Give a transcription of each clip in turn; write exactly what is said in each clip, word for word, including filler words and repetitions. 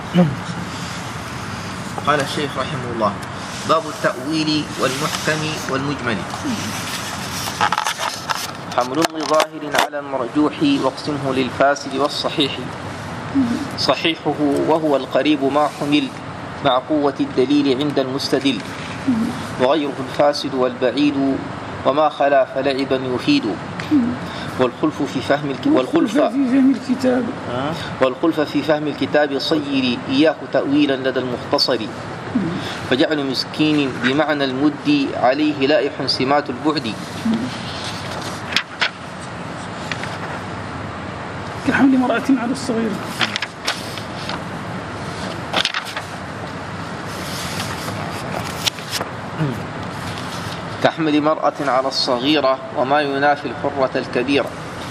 قال الشيخ رحمه الله: باب التأويل والمحكم والمجمل. حمل لظاهر على المرجوح واقسمه للفاسد والصحيح. صحيحه وهو القريب ما حمل مع قوة الدليل عند المستدل، وغيره الفاسد والبعيد وما خلا فلعبا يفيد. والخلف في فهم الك... والخلف في فهم الكتاب والخلف في فهم الكتاب صير إياه تأويلا لدى المختصر، فجعل مسكين بمعنى المد عليه لائح سمات البعد. كحمل مرأة على الصغيرة. كحمل مرأة على الصغيرة وما ينافي الحرة الكبيرة،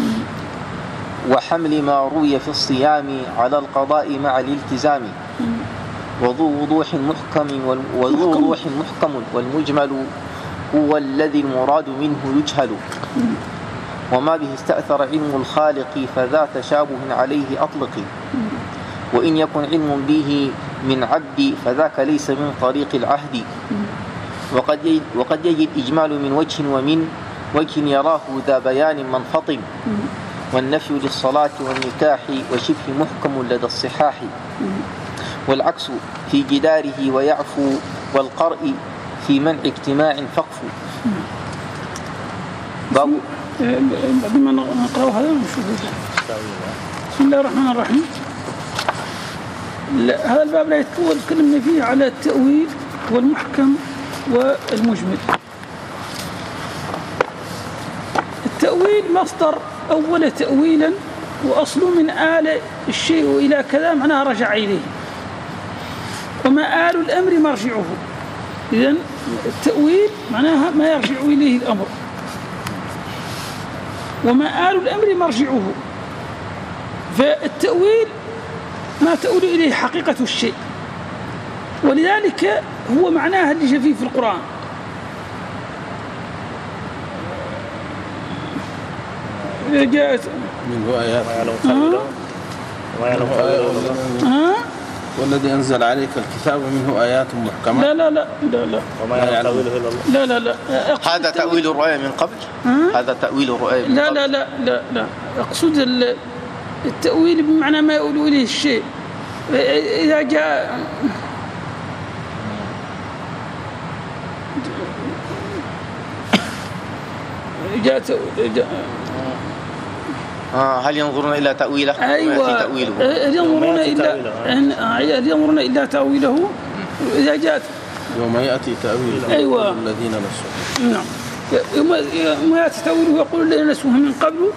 وحمل ما روي في الصيام على القضاء مع الالتزام. وذو وضوح محكم وذو وضوح محكم والمجمل هو الذي المراد منه يجهل، وما به استأثر علم الخالق فذا تشابه عليه أطلق. وإن يكن علم به من عبد فذاك ليس من طريق العهد. وقد يجد, وقد يجد إجمال من وجه ومن وجه يراه ذا بيان منفطم. والنفي للصلاة والنكاح وشبه محكم لدى الصحاح، والعكس في جداره ويعفو، والقرء في منع اجتماع فقف. باب بما نقرأ هذا ونشوف. بسم الله الرحمن الرحيم. هذا الباب لا يتكون تكلمنا فيه على التأويل والمحكم والمجمل. التأويل مصدر أول تأويلا، وأصله من آل الشيء إلى كذا معناها رجع إليه، وما آل الأمر مرجعه. إذن التأويل معناها ما يرجع إليه الأمر، وما آل الأمر مرجعه. فالتأويل ما تؤول إليه حقيقة الشيء، ولذلك هو معناها اللي جاء فيه في القرآن. جاءت منه آيات وما يعلم تأويله والذي أنزل عليك الكتاب منه آيات محكمات. لا لا لا لا لا وما يعلم تأويله إلا الله. لا لا لا هذا تأويل الرؤيا من قبل. هذا تأويل الرؤيا من لا قبل. لا لا لا لا أقصد التأويل بمعنى ما يقول إليه الشيء. إذا جاء جاء, جاء آه هل ينظرون إلى تأويله؟ أيوة. تأويله. هل ينظرون إلا هل ينظرون إلا تأويله إذا جاءت يوم يأتي تأويله. أيوة. الذين نسوه. نعم. يوم يأتي تأويله يقول الذين نسوه من قبل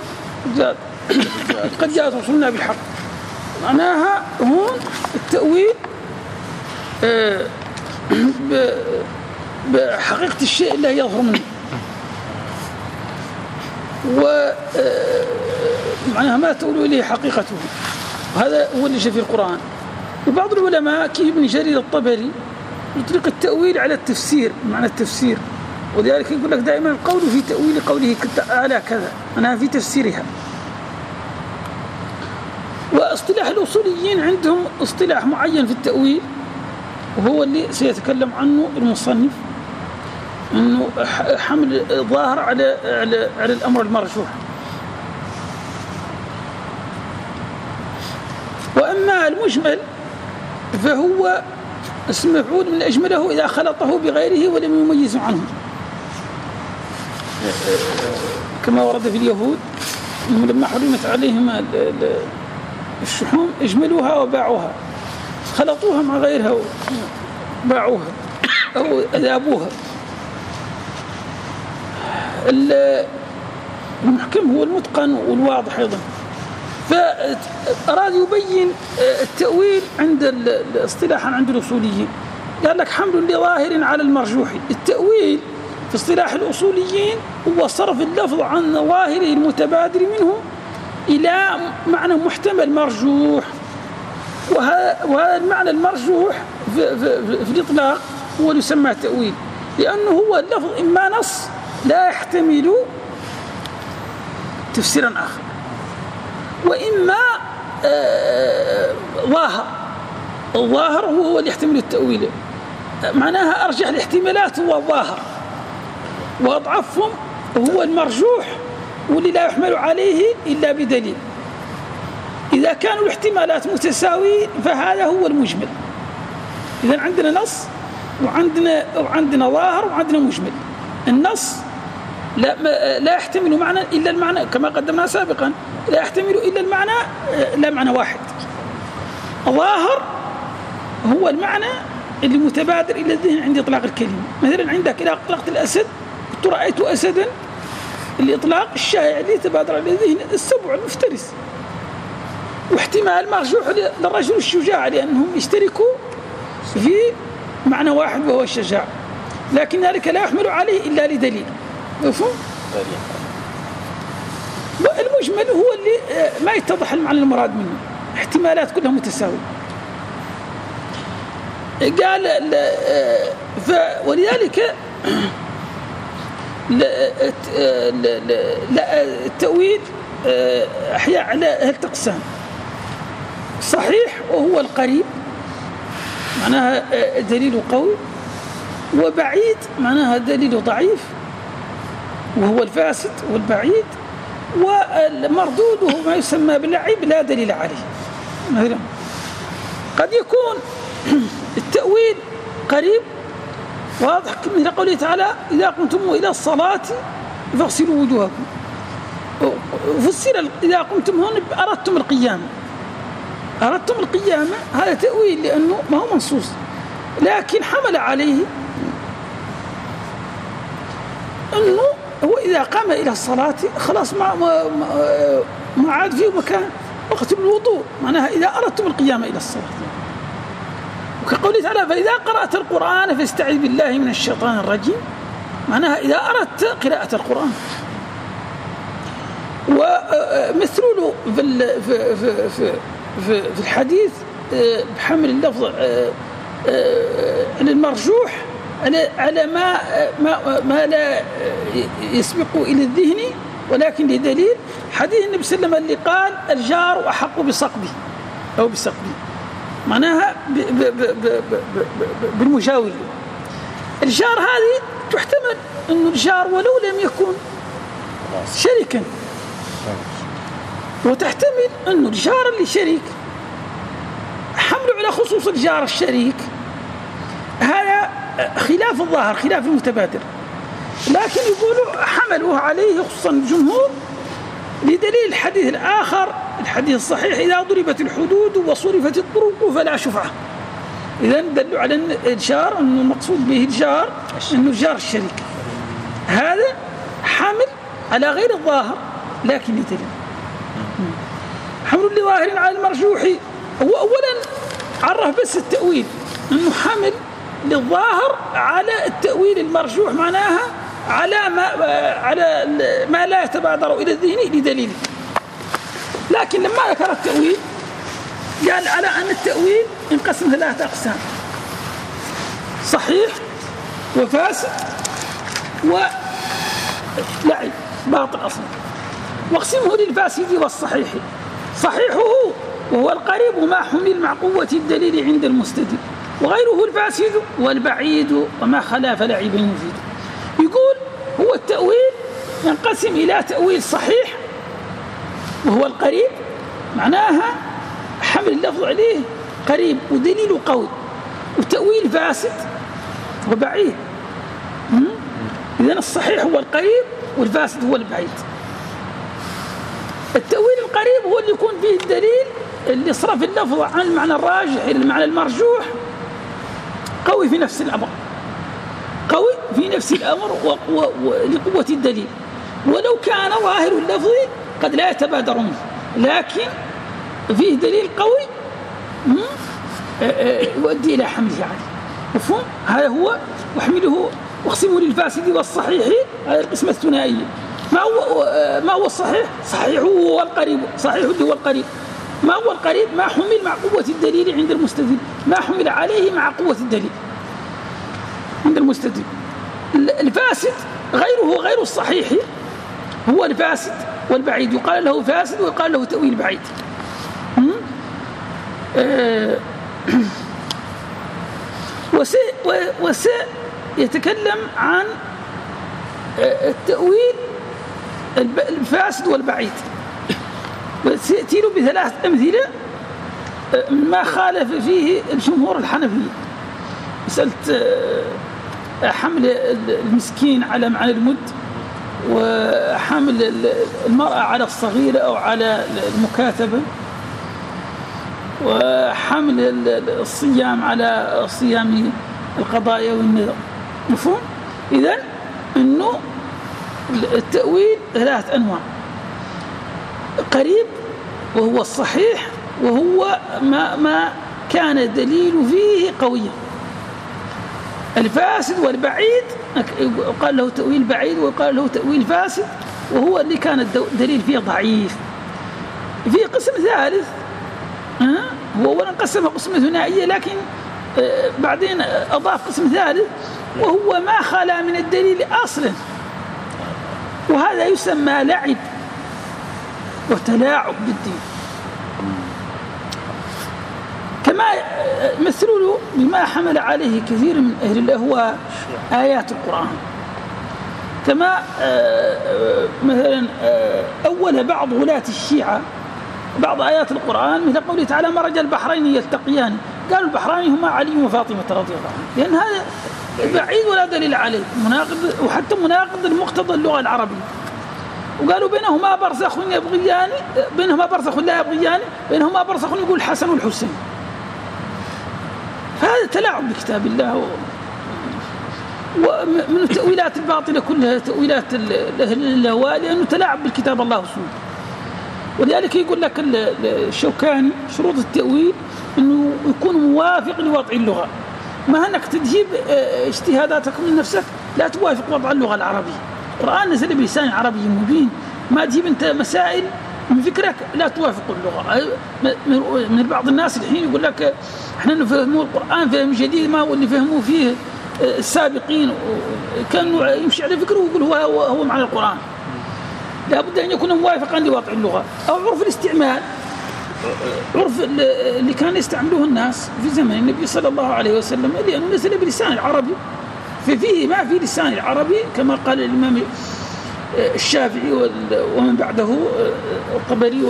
قد جاءت رسولنا بالحق. معناها هون التأويل بحقيقة الشيء اللي يظهر منه، ومعناها ما تقول إليه حقيقته. وهذا هو اللي جاء في القرآن. وبعض العلماء كابن جرير الطبري يطلق التأويل على التفسير، معنى التفسير، ولذلك يقول لك دائما القول في تأويل قوله تعالى كذا، معناها في تفسيرها. واصطلاح الأصوليين عندهم اصطلاح معين في التأويل، وهو اللي سيتكلم عنه المصنف، انه حمل ظاهر على على على الامر المرجوح. واما المجمل فهو اسم مفعول من اجمله اذا خلطه بغيره ولم يميز عنه، كما ورد في اليهود لما حرمت عليهم الشحوم اجملوها وباعوها، خلطوها مع غيرها وباعوها او اذابوها. المحكم هو المتقن والواضح أيضا. فأراد يبين التأويل عند الاصطلاحا عند الأصوليين، قال لك حمل لظاهر على المرجوح. التأويل في اصطلاح الأصوليين هو صرف اللفظ عن ظاهره المتبادر منه إلى معنى محتمل مرجوح، وهذا المعنى المرجوح في, في, في الإطلاق هو اللي يسمى تأويل، لأنه هو اللفظ إما نص لا يحتمل تفسيرا آخر، وإما آه ظاهر الظاهر هو اللي يحتمل التأويل، معناها أرجح الاحتمالات هو الظاهر، وأضعفهم هو المرجوح واللي لا يحمل عليه إلا بدليل. إذا كانوا الاحتمالات متساويين فهذا هو المجمل. إذن عندنا نص وعندنا وعندنا ظاهر وعندنا مجمل. النص لا لا يحتمل معنى إلا المعنى كما قدمنا سابقا، لا يحتمل إلا المعنى لا معنى واحد. الظاهر هو المعنى اللي متبادر إلى الذهن عند إطلاق الكلمة. مثلا عندك إذا أطلقت الأسد قلت رأيت أسدا، الإطلاق الشائع اللي تبادر إلى الذهن السبع المفترس، واحتمال مرجوح للرجل الشجاع لأنهم يشتركوا في معنى واحد وهو الشجاع، لكن ذلك لا يحمل عليه إلا لدليل. مفهوم؟ والمجمل هو اللي ما يتضح المعنى المراد منه، احتمالات كلها متساوية. قال ولذلك التأويل أحياء على هل أقسام: صحيح وهو القريب معناها دليل قوي، وبعيد معناها دليل ضعيف وهو الفاسد والبعيد، والمردود وهو ما يسمى باللعب لا دليل عليه. مثلا قد يكون التأويل قريب واضح مثل قوله تعالى: إذا قمتم إلى الصلاة فاغسلوا وجوهكم. فسر إذا قمتم هون أردتم القيامة، أردتم القيامة هذا تأويل لأنه ما هو منصوص، لكن حمل عليه أنه هو إذا قام إلى الصلاة خلاص ما ما ما عاد فيه مكان وقت الوضوء، معناها إذا أردتم القيامة إلى الصلاة. وكقوله تعالى: فإذا قرأت القرآن فاستعذ بالله من الشيطان الرجيم، معناها إذا أردت قراءة القرآن. ومثل له في في في في في الحديث بحمل اللفظ المرجوح على على ما ما ما لا يسبق إلى الذهن ولكن لدليل. حديث النبي صلى الله عليه وسلم اللي قال: الجار أحق بصقبه أو بسقبه، معناها بالمجاور. الجار هذه تحتمل أنه الجار ولو لم يكن شريكا، وتحتمل أنه الجار اللي شريك حمله على خصوص الجار الشريك، هذا خلاف الظاهر خلاف المتبادر، لكن يقولوا حملوه عليه خصوصا الجمهور لدليل الحديث الآخر الحديث الصحيح: إذا ضربت الحدود وصرفت الطرق فلا شفعة. إذا دلوا على أن الجار أنه المقصود به الجار أنه الجار الشريك، هذا حمل على غير الظاهر لكن لدليل. حمل لظاهر على المرجوح هو أولا عرف بس التأويل أنه حمل للظاهر على التأويل المرجوح، معناها على ما على ما لا يتبادر إلى الذهن لدليل. لكن لما ذكر التأويل قال على أن التأويل انقسم ثلاثة أقسام: صحيح وفاسد ولعب باطل أصلا. واقسمه للفاسد والصحيح: صحيحه وهو القريب ما حمل مع قوة الدليل عند المستدل، وغيره الفاسد والبعيد وما خلا فلعب مفيد. يقول هو التأويل ينقسم إلى تأويل صحيح وهو القريب، معناها حمل اللفظ عليه قريب ودليل قوي، وتأويل فاسد وبعيد. إذن الصحيح هو القريب والفاسد هو البعيد. التأويل القريب هو اللي يكون فيه الدليل اللي صرف اللفظ عن المعنى الراجح إلى المعنى المرجوح قوي في نفس الأمر، قوي في نفس الأمر ولقوة الدليل، ولو كان ظاهر اللفظ قد لا يتبادر منه، لكن فيه دليل قوي يؤدي إلى حمله عليه. مفهوم؟ هذا هو. وحمله واقسمه للفاسد والصحيح، هذه القسمة الثنائية. ما هو ما هو الصحيح؟ صحيح هو القريب، صحيح اللي هو القريب. ما هو القريب؟ ما حمل مع قوة الدليل عند المستدل، ما حمل عليه مع قوة الدليل عند المستدل. الفاسد غيره غير الصحيح هو الفاسد والبعيد، يقال له فاسد ويقال له تأويل بعيد. آه وسيتكلم عن التأويل الفاسد والبعيد، وسيأتي له بثلاث أمثلة ما خالف فيه الجمهور الحنفي. مسألة حمل المسكين على معنى المد، وحمل المرأة على الصغيرة أو على المكاتبة، وحمل الصيام على صيام القضايا والنذر. مفهوم؟ إذن أنه التأويل ثلاث أنواع: قريب وهو الصحيح، وهو ما, ما كان الدليل فيه قويا. الفاسد والبعيد قال له تأويل بعيد وقال له تأويل فاسد، وهو اللي كان الدليل فيه ضعيف. في قسم ثالث هو أولا قسم قسمة ثنائية، لكن بعدين أضاف قسم ثالث وهو ما خلا من الدليل أصلا، وهذا يسمى لعب وتلاعب بالدين. كما مثلوا له بما حمل عليه كثير من أهل الأهواء آيات القرآن، كما مثلا أول بعض غلاة الشيعة بعض آيات القرآن مثل قوله تعالى: مرج البحرين يلتقيان، قالوا البحرين هما علي وفاطمة رضي الله عنهم، لأن هذا بعيد ولا دليل عليه، مناقض، وحتى مناقض المقتضى اللغة العربية. وقالوا بينهما برزخ يبغيان، بينهما برزخ لا يبغيان، بينهما برزخ يقول الحسن والحسين. فهذا تلاعب بكتاب الله، ومن التأويلات الباطلة كلها تأويلات أهل الهواء، لأنه تلاعب بالكتاب الله وسنته. ولذلك يقول لك الشوكاني شروط التأويل أنه يكون موافق لوضع اللغة، ما أنك تجيب اجتهاداتك من نفسك لا توافق وضع اللغة العربية. القرآن نزل بلسان عربي مبين، ما تجيب أنت مسائل من فكرك لا توافق اللغة. من بعض الناس الحين يقول لك احنا نفهموا القرآن فهم جديد ما هو اللي فهموه فيه السابقين، كانوا يمشي على فكره ويقول هو هو, هو معنى القرآن. لا بد أن يكون موافقا لوضع اللغة أو عرف الاستعمال، عرف اللي كان يستعملوه الناس في زمن النبي صلى الله عليه وسلم، لأنه نزل بلسان العربي، ففيه ما في لسان العربي كما قال الإمام الشافعي ومن بعده الطبري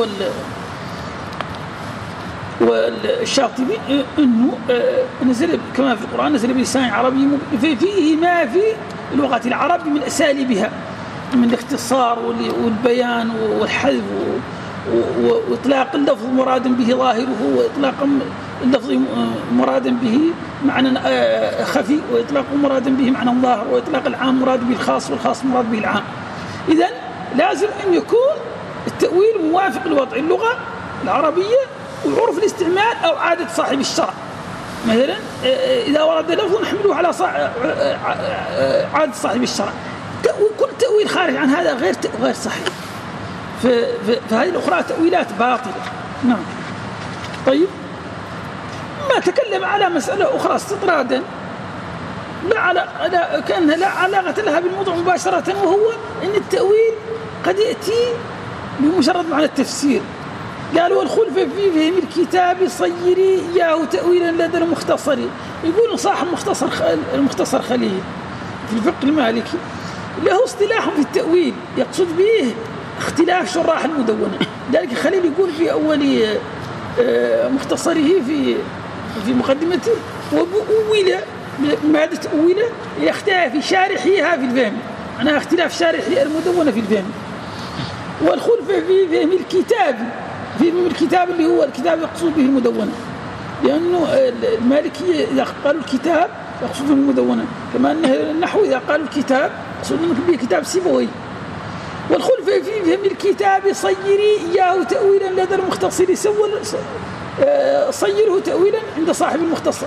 والشاطبي، أنه نزل كما في القرآن نزل بلسان عربي، فيه ما في لغة العرب من أساليبها من الاختصار والبيان والحذف وإطلاق اللفظ مرادا به ظاهره، وإطلاق اللفظ مرادا به معنى خفي، وإطلاق مرادا به معنى ظاهر، وإطلاق العام مراد به الخاص، والخاص مراد به العام. إذن لازم أن يكون التأويل موافق لوضع اللغة العربية وعرف الاستعمال أو عادة صاحب الشرع. مثلا إذا ورد لفظ نحمله على عادة صاحب الشرع، وكل تأويل خارج عن هذا غير غير صحيح. فهذه الأخرى تأويلات باطلة. نعم. طيب، ما تكلم على مسألة أخرى استطرادا لا على لا كأنها لا علاقة لها بالموضوع مباشرة، وهو أن التأويل قد يأتي بمجرد معنى التفسير. قالوا والخلف في فهم الكتاب صيري إياه تأويلا لدى المختصر. يقول صاحب مختصر المختصر خليل في الفقه المالكي له اصطلاح في التأويل يقصد به اختلاف شراح المدونة. ذلك خليل يقول في أول مختصره في في مقدمته: وأول مادة أولى يختلف شارحيها في الفهم، معناها اختلاف شارحي المدونة في الفهم. والخلف في فهم الكتاب في فهم الكتاب اللي هو الكتاب يقصد به المدونة، لأنه المالكية إذا قالوا الكتاب يقصد به المدونة، كما أن النحو إذا قالوا الكتاب يقصدون به كتاب سيبويه. والخلف في فهم الكتاب صيري إياه تأويلا لدى المختصر، سول صيره تأويلا عند صاحب المختصر.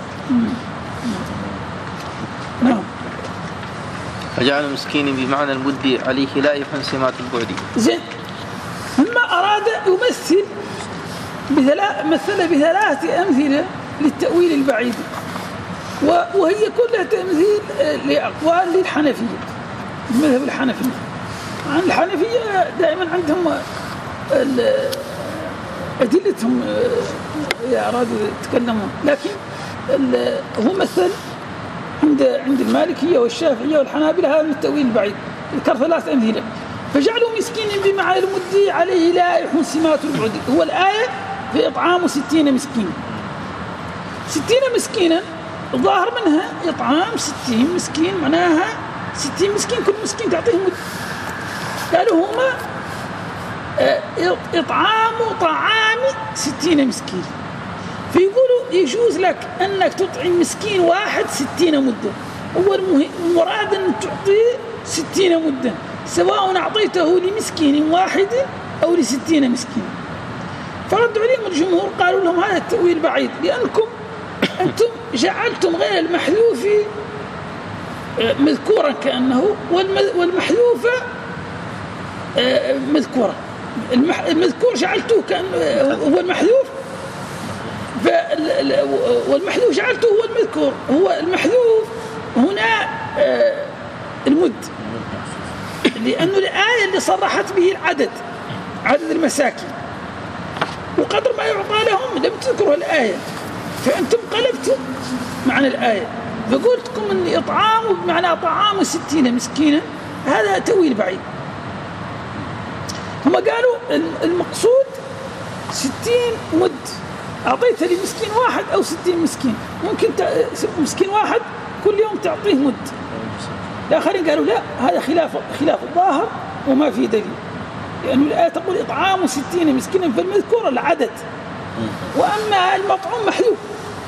نعم. فجعل مسكين بمعنى المد عليه لا يفهم سمات البعد. زين. ثم أراد يمثل بثلاث مثل بثلاث أمثلة للتأويل البعيد، وهي كلها تمثيل لأقوال للحنفية، المذهب الحنفي. عن الحنفية دائما عندهم أدلتهم أرادوا يتكلمون، لكن هو مثل عند عند المالكية والشافعية والحنابلة هذا من التأويل البعيد. ذكر ثلاث أمثلة. فجعلوا مسكين بمعنى المدي عليه لائح سمات البعد. هو الآية في إطعام ستين مسكين. ستين مسكينا الظاهر منها إطعام ستين مسكين، معناها ستين مسكين كل مسكين تعطيه مد. قالوا هما إطعام طعام ستين مسكين. فيقولوا يجوز لك أنك تطعم مسكين واحد ستين مدة. هو المراد أن تعطيه ستين مدة، سواء أعطيته لمسكين واحد أو لستين مسكين. فردوا عليهم الجمهور قالوا لهم هذا التأويل بعيد، لأنكم أنتم جعلتم غير المحذوف مذكورا كأنه، والمحذوف مذكورا. المذكور جعلته كأنه هو المحذوف، والمحذوف جعلته هو المذكور. هو المحذوف هنا المد، لأنه الآية اللي صرحت به العدد، عدد المساكين، وقدر ما يعطى لهم لم تذكروا الآية، فأنتم قلبتم معنى الآية، فقلتكم أن إطعام بمعنى طعام ستين مسكينا، هذا تأويل بعيد. هم قالوا المقصود ستين مد، أعطيت لمسكين واحد أو ستين مسكين، ممكن مسكين واحد كل يوم تعطيه مد. الآخرين قالوا لا، هذا خلاف خلاف الظاهر وما في دليل، لأنه الآية تقول إطعام ستين مسكينا، فالمذكور العدد، وأما المطعوم محذوف.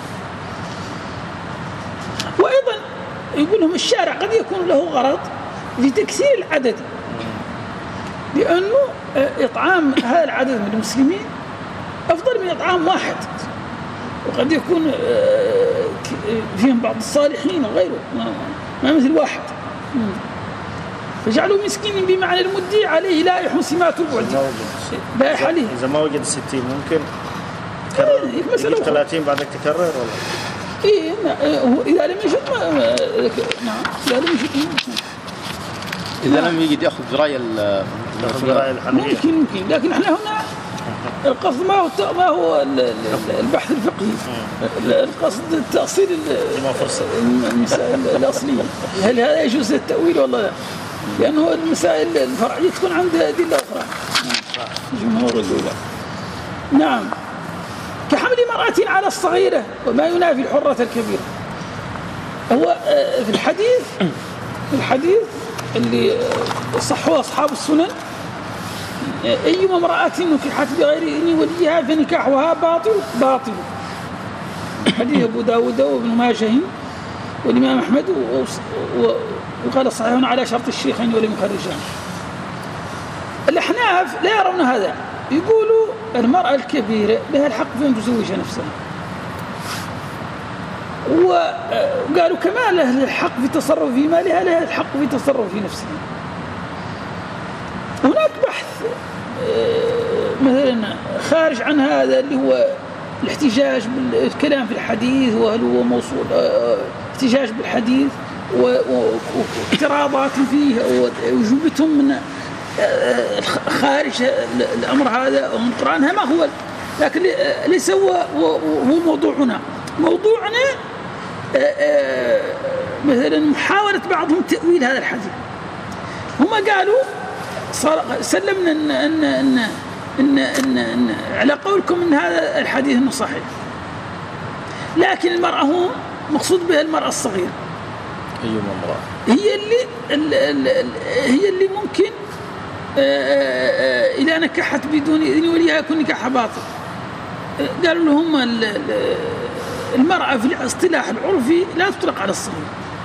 وأيضا يقول لهم الشارع قد يكون له غرض لتكثير العدد، لأنه إطعام هذا العدد من المسلمين أفضل من إطعام واحد، وقد يكون فيهم بعض الصالحين وغيره ما مثل واحد. فجعلوا مسكين بمعنى المدي عليه لائح سمات البعد. لائح عليه إذا ما وجد ستين ممكن تكرر يجيب ثلاثين بعدك تكرر ولا؟ إيه إذا لم يجد ما نعم إذا لم يجد إذا لم يجد يأخذ برأي الحنفية ممكن ممكن لكن إحنا هنا القصد ما هو ما هو البحث الفقهي، القصد التأصيل المسائل الأصلية. هل هذا يجوز التأويل ولا لا؟ لأنه المسائل الفرعية تكون عند أدلة أخرى. جمهور الأولى. نعم. كحمل مرأة على الصغيرة وما ينافي الحرة الكبيرة. هو في الحديث في الحديث اللي صحوا أصحاب السنن، أيما امرأة نكحت بغير إذن وليها فنكاحها باطل باطل. حديث أبو داود وابن ماجه والإمام أحمد، وقال صحيح على شرط الشيخين ولم يخرجان. الأحناف لا يرون هذا، يقولوا المرأة الكبيرة لها الحق في أن تزوج نفسها، وقالوا كما لها الحق في التصرف في مالها لها الحق في التصرف في نفسها. هناك بحث مثلا خارج عن هذا اللي هو الاحتجاج بالكلام في الحديث، وهل هو موصول احتجاج بالحديث واعتراضات فيه وجوبتهم من خارج الأمر هذا ومن قرآنها ما هو، لكن ليس هو هو موضوعنا. موضوعنا مثلا محاولة بعضهم تأويل هذا الحديث. هم قالوا سلمنا إن إن إن إن, إن, إن على قولكم إن هذا الحديث إنه صحيح، لكن المرأة هو مقصود بها المرأة الصغيرة. أيما امرأة هي اللي هي اللي ممكن إذا نكحت بدون إذن وليها يكون نكاحها باطل. قالوا لهم المرأة في الاصطلاح العرفي لا تطلق على الصغير.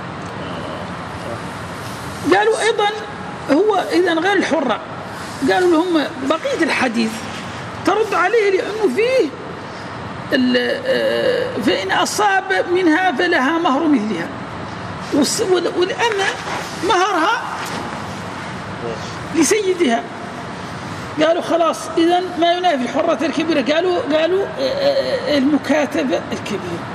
قالوا أيضا هو إذا غير الحرة، قالوا لهم بقية الحديث ترد عليه لأنه فيه فإن أصاب منها فلها مهر مثلها، والأن مهرها لسيدها. قالوا خلاص إذن ما ينافي الحرة الكبيرة. قالوا قالوا المكاتبة الكبيرة.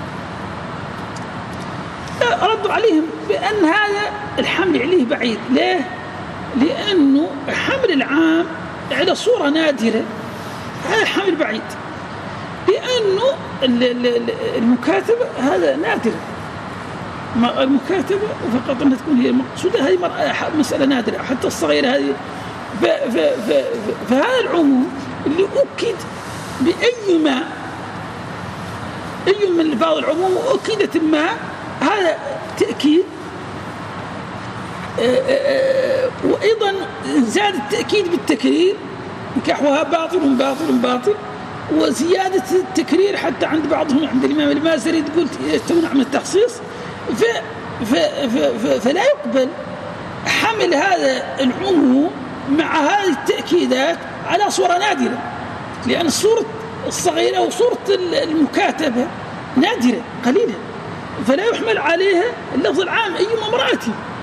ردوا عليهم بأن هذا الحمل عليه بعيد. ليه؟ لأنه حمل العام على صورة نادرة هذا حمل بعيد. لأنه المكاتبة هذا نادر، المكاتبة فقط أنها تكون هي المقصودة، هذه مسألة نادرة حتى الصغيرة هذه. فهذا العموم اللي أكد بأي ما أي من الفاظ العموم أكدت ما، هذا تأكيد. وأيضا زاد التأكيد بالتكرير، نكاحها باطل باطل باطل، وزيادة التكرير حتى عند بعضهم عند الإمام المازري تقول تمنع من التخصيص. ف ف ف فلا يقبل حمل هذا العموم مع هذه التأكيدات على صورة نادرة، لأن الصورة الصغيرة وصورة المكاتبة نادرة قليلة، فلا يحمل عليها اللفظ العام أيما امرأة.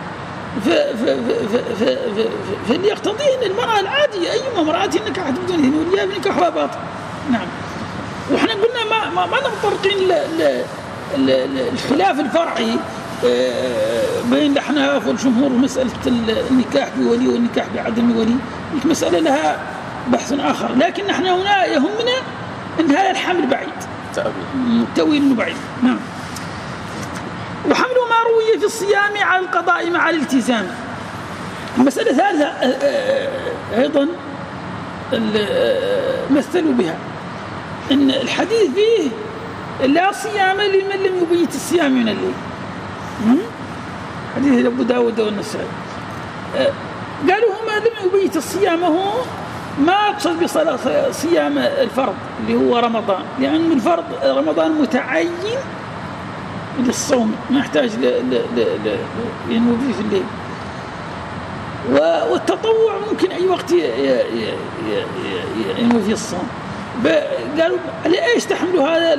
فاللي يقتضيه أن المرأة العادية أيما امرأة نكحت بدون إذن وليها بنكاحها باطل. نعم. وإحنا قلنا ما ما, ما متطرقين للخلاف الفرعي بين الأحناف والجمهور ومسألة النكاح بولي والنكاح بعدم ولي، مسألة لها بحث آخر، لكن نحن هنا يهمنا أن هذا الحمل بعيد، التأويل إنه بعيد. نعم. وحمل ما روي في الصيام على القضاء مع الالتزام. المسألة الثالثة أيضا مثلوا بها أن الحديث فيه لا صيام لمن لم يبيت الصيام من الليل، حديث أبو داود والنسائي. قالوا هما لم يبيت الصيام هو ما أقصد بصلاة صيام الفرض اللي هو رمضان، لأن الفرض رمضان متعين للصوم ما يحتاج لينوي في الليل، والتطوع ممكن أي وقت ينوي في الصوم. قالوا لإيش تحملوا هذا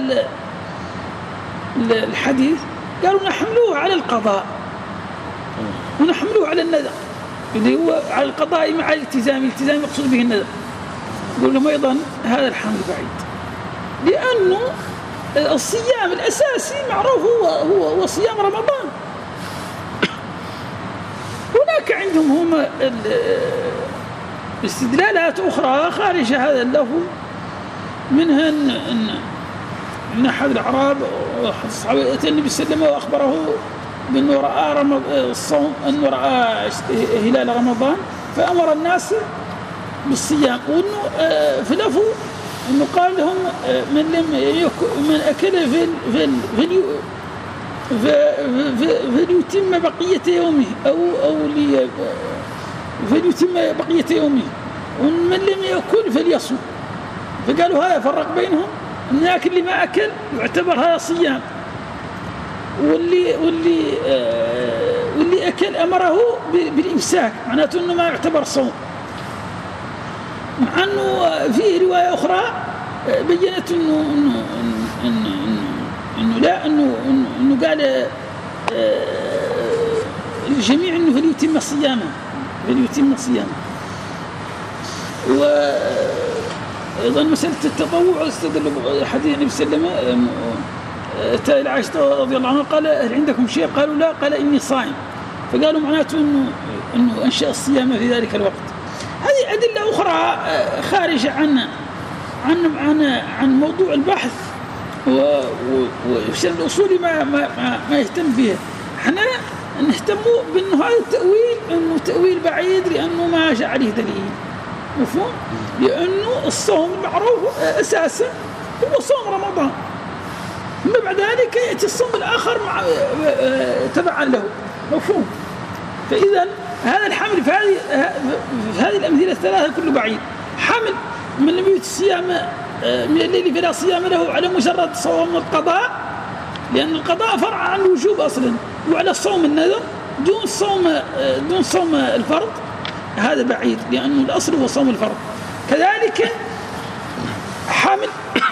الحديث؟ قالوا نحملوه على القضاء ونحملوه على النذر اللي هو على القضاء مع الالتزام، الالتزام يقصد به النذر. يقول لهم أيضا هذا الحمل بعيد، لأنه الصيام الأساسي معروف هو هو هو صيام رمضان. هناك عندهم هم استدلالات أخرى خارج هذا اللفظ، منها أن من أحد الأعراب صحابة أتى النبي صلى الله عليه وسلم وأخبره بأنه رأى الصوم، أنه رأى هلال رمضان فأمر الناس بالصيام، وأنه في لفظ أنه قال لهم من لم يكن من أكل في فليتم بقية يومه أو أو لي فليتم بقية يومه، ومن لم يأكل فليصوم. فقالوا هذا فرق بينهم، أن يأكل اللي ما أكل يعتبر هذا صيام، واللي واللي آه واللي أكل أمره بالإمساك، معناته أنه ما يعتبر صوم. مع أنه فيه رواية أخرى بيّنت أنه أنه أنه, إنه, إنه لا أنه أنه قال الجميع أنه فليتم صيامه فليتم صيامه. وأيضا مسألة التطوع استدل حديث النبي صلى الله عليه وسلم أتى عائشة رضي الله عنها قال هل عندكم شيء؟ قالوا لا، قال إني صائم، فقالوا معناته أنه أنه أنشأ الصيام في ذلك الوقت. هذه أدلة أخرى خارجة عن عن عن عن موضوع البحث والشرع الأصولي ما ما ما يهتم بها. احنا نهتم بأنه هذا التأويل أنه تأويل بعيد، لأنه ما جاء عليه دليل مفهوم، لأنه الصوم المعروف أساسا هو صوم رمضان، ثم بعد ذلك يأتي الصوم الآخر مع تبعا له مفهوم. فإذا هذا الحمل في هذه في هذه الأمثلة الثلاثة كله بعيد. حمل من لم يؤت الصيام من الليل فلا صيام له على مجرد صوم القضاء، لأن القضاء فرع عن الوجوب أصلا، وعلى الصوم النذر دون صوم دون صوم الفرض، هذا بعيد لأنه الأصل هو صوم الفرض. كذلك حمل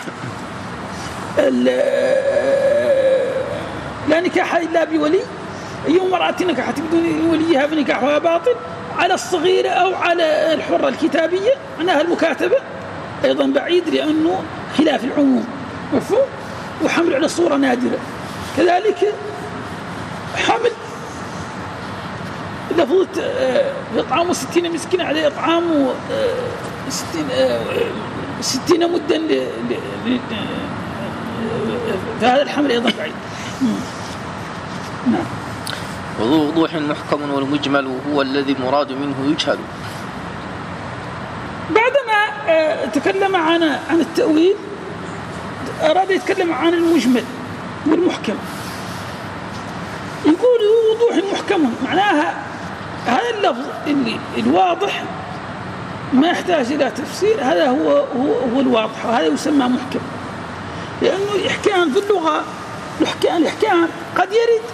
لا نكاح إلا بولي، أي امرأة نكحت بدون وليها فنكاحها باطل، على الصغيرة أو على الحرة الكتابية معناها المكاتبة أيضا بعيد، لأنه خلاف العموم مفهوم. وحمل على الصورة نادرة. كذلك حمل لفظة إطعام ستين مسكين عليه إطعام ستين ستين مدا فهذا الحمل أيضا بعيد. نعم. وذو وضوح محكم والمجمل هو الذي المراد منه يجهل. بعدما تكلم عن عن التأويل أراد يتكلم عن المجمل والمحكم. يقول وضوح محكم معناها هذا اللفظ اللي الواضح ما يحتاج إلى تفسير، هذا هو هو, هو الواضح، وهذا يسمى محكم. لأنه الإحكام في اللغة الإحكام قد يرد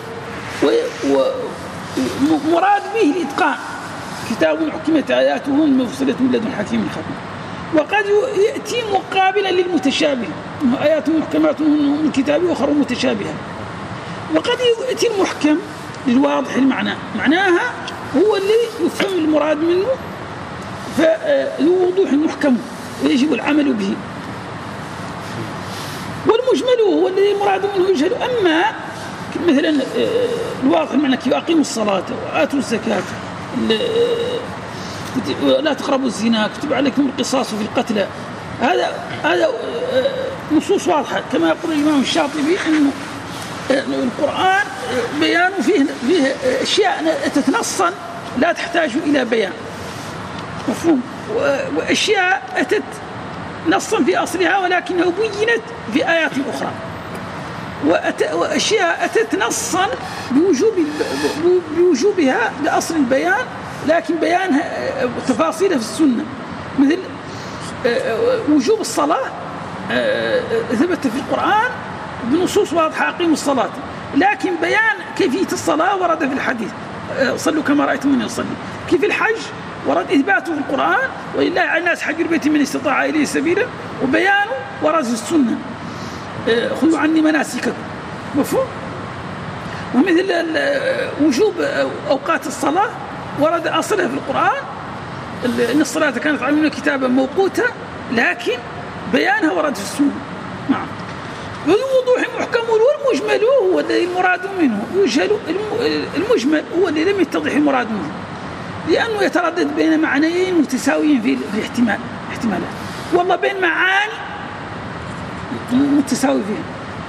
ومراد به الإتقان، كتاب حكمت آياته مفصلة من لدن حكيم خبير. وقد يأتي مقابلا للمتشابه، آيات محكمات من الكتاب وأخرى متشابهة. وقد يأتي المحكم للواضح المعنى، معناها هو اللي يفهم المراد منه فذو وضوح محكم ويجب العمل به. والمجمل هو الذي المراد منه يجهل. أما مثلا الواضح المعنى كيف أقيموا الصلاة وآتوا الزكاة لا تقربوا الزنا كتب عليكم القصاص في القتلى، هذا هذا نصوص واضحة. كما يقول الإمام الشاطبي أنه القرآن بيان فيه فيه أشياء تتنصا لا تحتاج إلى بيان مفهوم، وأشياء أتت نصا في أصلها ولكنها بينت في آيات أخرى، وأشياء أتت نصا بوجوب بوجوبها لأصل البيان لكن بيانها تفاصيلها في السنة. مثل وجوب الصلاة ثبت في القرآن بنصوص واضحة أقيموا الصلاة، لكن بيان كيفية الصلاة ورد في الحديث صلوا كما رأيتموني أصلي. كيف الحج ورد إثباته في القرآن ولله على الناس حج البيت من استطاع إليه سبيلا، وبيانه ورد في السنة خذوا عني مناسككم مفهوم. ومثل وجوب أوقات الصلاة ورد أصلها في القرآن إن الصلاة كانت علينا كتابا موقوتا، لكن بيانها ورد في السنة. نعم. والوضوح محكم والمجمل هو الذي المراد منه يجهل. المجمل هو الذي لم يتضح المراد منه لأنه يتردد بين معنيين متساويين في الاحتمال احتمالات، والله بين معاني متساوي فيها.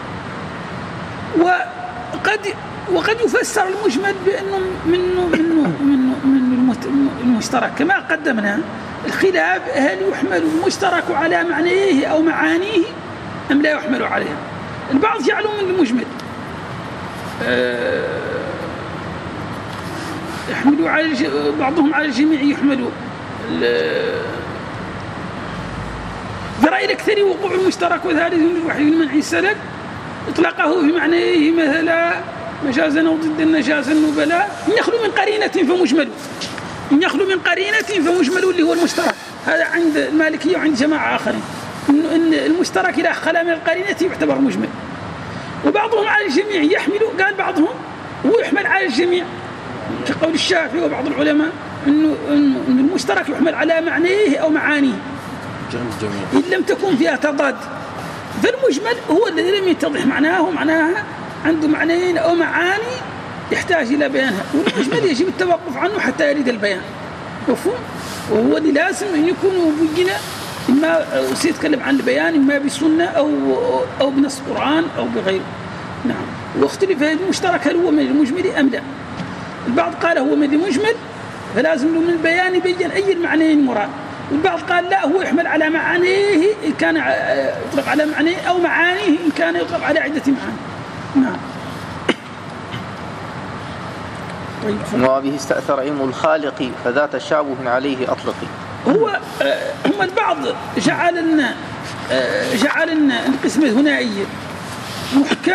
وقد وقد يفسر المجمل بأنه منه منه منه من المشترك كما قدمنا. الخلاف هل يحمل المشترك على معنيه أو معانيه أم لا يحمل عليها. البعض جعلوا من المجمل يحملوا على بعضهم على الجميع يحملوا برأي الأكثر وقوع المشترك وثالث من الوحي المنع السلك إطلاقه في معنيه مثلا مجازا أو ضد النجازة النبلاء. إن يخلو من قرينة فمجمل، إن يخلو من قرينة فمجمل اللي هو المشترك. هذا عند المالكية وعند جماعة آخرين إن المشترك إذا خلا من القرينة يعتبر مجمل. وبعضهم على الجميع يحمل، قال بعضهم هو يحمل على الجميع كقول الشافعي وبعض العلماء إنه إنه المشترك يحمل على معنيه أو معانيه إن لم تكن فيها تضاد. فالمجمل هو الذي لم يتضح معناه معناها عنده معنيين أو معاني يحتاج إلى بيانها، والمجمل يجب التوقف عنه حتى يريد البيان مفهوم. وهو اللي لازم أن يكون مبينا، إما سيتكلم عن البيان إما بسنة أو أو بنص قرآن أو بغيره. نعم. واختلف المشترك هل هو من المجمل أم لا. البعض قال هو من المجمل فلازم له من البيان يبين أي المعنيين مراد، والبعض قال لا هو يحمل على معانيه إن كان يطلق على معنيه أو معانيه إن كان يطلق على عدة معاني. نعم. طيب. وبه استأثر علم الخالق فذا تشابه عليه أطلقي. هو هم البعض جعل لنا جعل لنا القسم الثنائي محكم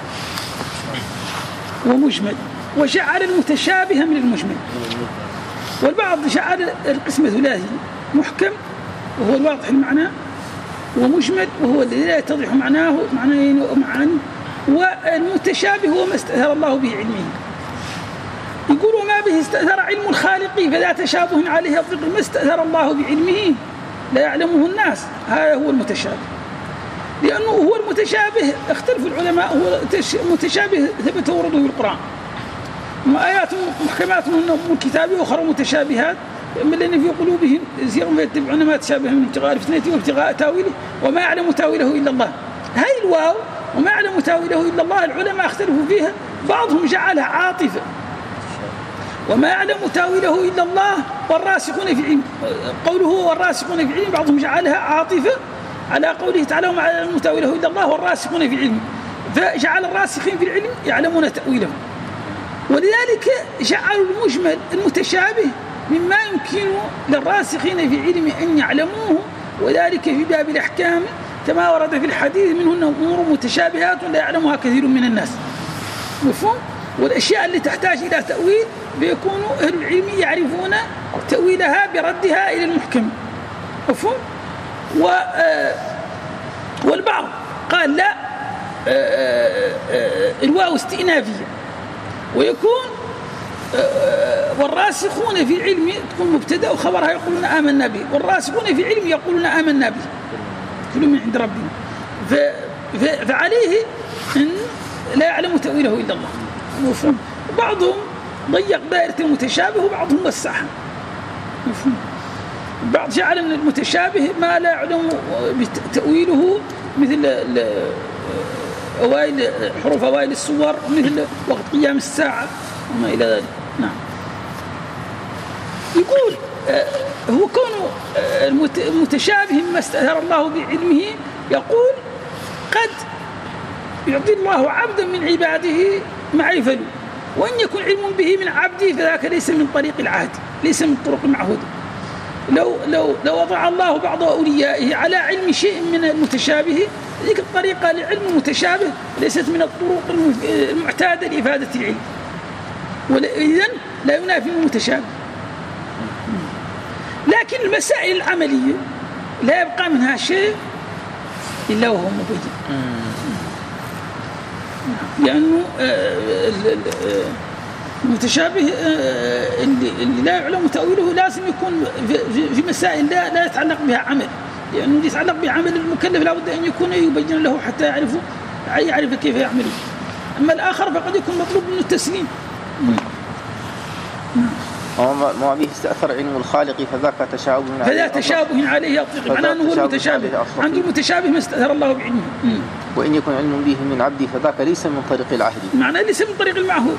ومجمل، وجعل المتشابه من المجمل. والبعض جعل القسم الثلاثي محكم وهو الواضح المعنى، ومجمل وهو الذي لا يتضح معناه معنيين ومعاني، والمتشابه هو ما استأثر الله به علمه. يقول ما به استأثر علم الخالق فذا تشابه عليه أطلق، ما استأثر الله بعلمه لا يعلمه الناس، هذا هو المتشابه. لأنه هو المتشابه اختلف العلماء، هو متشابه ثبت ورده في القرآن، وآيات محكمات من الكتاب وأخرى متشابهات أما الذين في قلوبهم زيغ فيتبعون ما تشابه من ابتغاء فتنته وابتغاء تاويله وما يعلم تاويله إلا الله. هاي الواو وما يعلم تاويله إلا الله العلماء اختلفوا فيها، بعضهم جعلها عاطفة، وما يعلم تاويله إلا الله والراسخون في علم، قوله والراسخون في علم بعضهم جعلها عاطفة على قوله تعالى وما يعلم تاويله إلا الله والراسخون في علم، فجعل الراسخين في العلم يعلمون تأويله. ولذلك جعلوا المجمل المتشابه مما يمكن للراسخين في علم أن يعلموه، وذلك في باب الأحكام كما ورد في الحديث منهن أمور متشابهات لا يعلمها كثير من الناس. مفهوم؟ والأشياء اللي تحتاج إلى تأويل بيكون أهل العلم يعرفون تأويلها بردها إلى المحكم. مفهوم؟ والبعض قال لا، الواو استئنافية ويكون والراسخون في العلم تكون مبتدأ وخبرها يقولون آمنا به، والراسخون في العلم يقولون آمنا به كل من عند ربهم، فعليه أن لا يعلم تأويله إلا الله. مفهوم؟ بعضهم ضيق دائرة المتشابه وبعضهم وسعها. مفهوم؟ بعض جعل من المتشابه ما لا يعلم تأويله مثل أوائل حروف أوائل السور مثل وقت قيام الساعة وما إلى ذلك. نعم. يقول هو كونه المتشابه مما استأثر الله بعلمه، يقول قد يعطي الله عبدا من عباده معرفة له، وإن يكون علم به من عبده فذاك ليس من طريق العهد، ليس من الطرق المعهودة. لو لو لو وضع الله بعض أوليائه على علم شيء من المتشابه، ذيك الطريقة لعلم المتشابه ليست من الطرق المعتادة لإفادة العلم، وإذن لا ينافي المتشابه. لكن المسائل العملية لا يبقى منها شيء إلا وهو مبين، لأنه المتشابه اللي, اللي لا يعلم تأويله لازم يكون في مسائل لا, لا يتعلق بها عمل، لأنه يعني يتعلق بعمل المكلف لا بد أن يكون يبين له حتى يعرفه يعرف كيف يعمله. أما الآخر فقد يكون مطلوب منه التسليم. وما به استأثر علم الخالق فذاك تشابه عليه، فذا تشابه عليه يطلق، معناه أنه هو المتشابه، عنده المتشابه ما استأثر الله بعلمه. وإن يكون علم به من عبده فذاك ليس من طريق العهد، معناه ليس من طريق المعهود.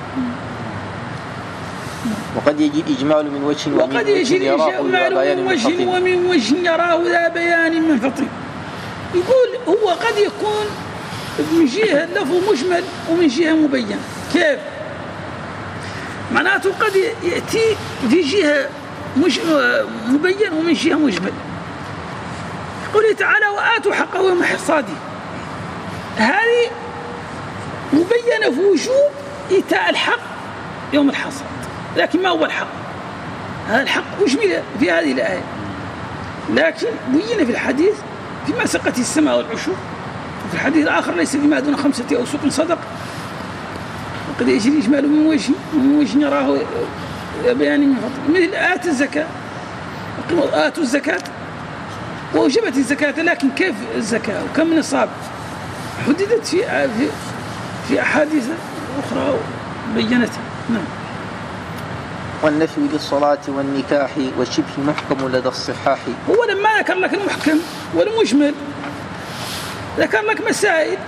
وقد يجي الإجمال من وجه وقد يجي الإجمال من وجه ومن وجه يراه ذا بيان من فطر. يقول هو قد يكون من جهة لفظ مجمل ومن جهة مبين. كيف؟ معناته قد يأتي في جهة مش مبين ومن جهة مجمل. قوله تعالى وآتوا حقه يوم حصاده، هذه مبينة في وجوب إيتاء الحق يوم الحصاد، لكن ما هو الحق؟ هذا الحق أجمل في هذه الآية، لكن بين في الحديث فيما سقت السماء والعشر، وفي الحديث الآخر ليس فيما دون خمسة أوسق صدق. وقد يجري الإجمال من وجه ومن وجه يراه بيان من فضل، مثل آت الزكاة، آتوا الزكاة وأوجبت الزكاة، لكن كيف الزكاة وكم من نصاب حددت في في, في أحاديث أخرى بينتها. نعم. والنفي للصلاة والنكاح والشبه محكم لدى الصحاح. هو لما ذكر لك المحكم والمجمل ذكر لك مسائل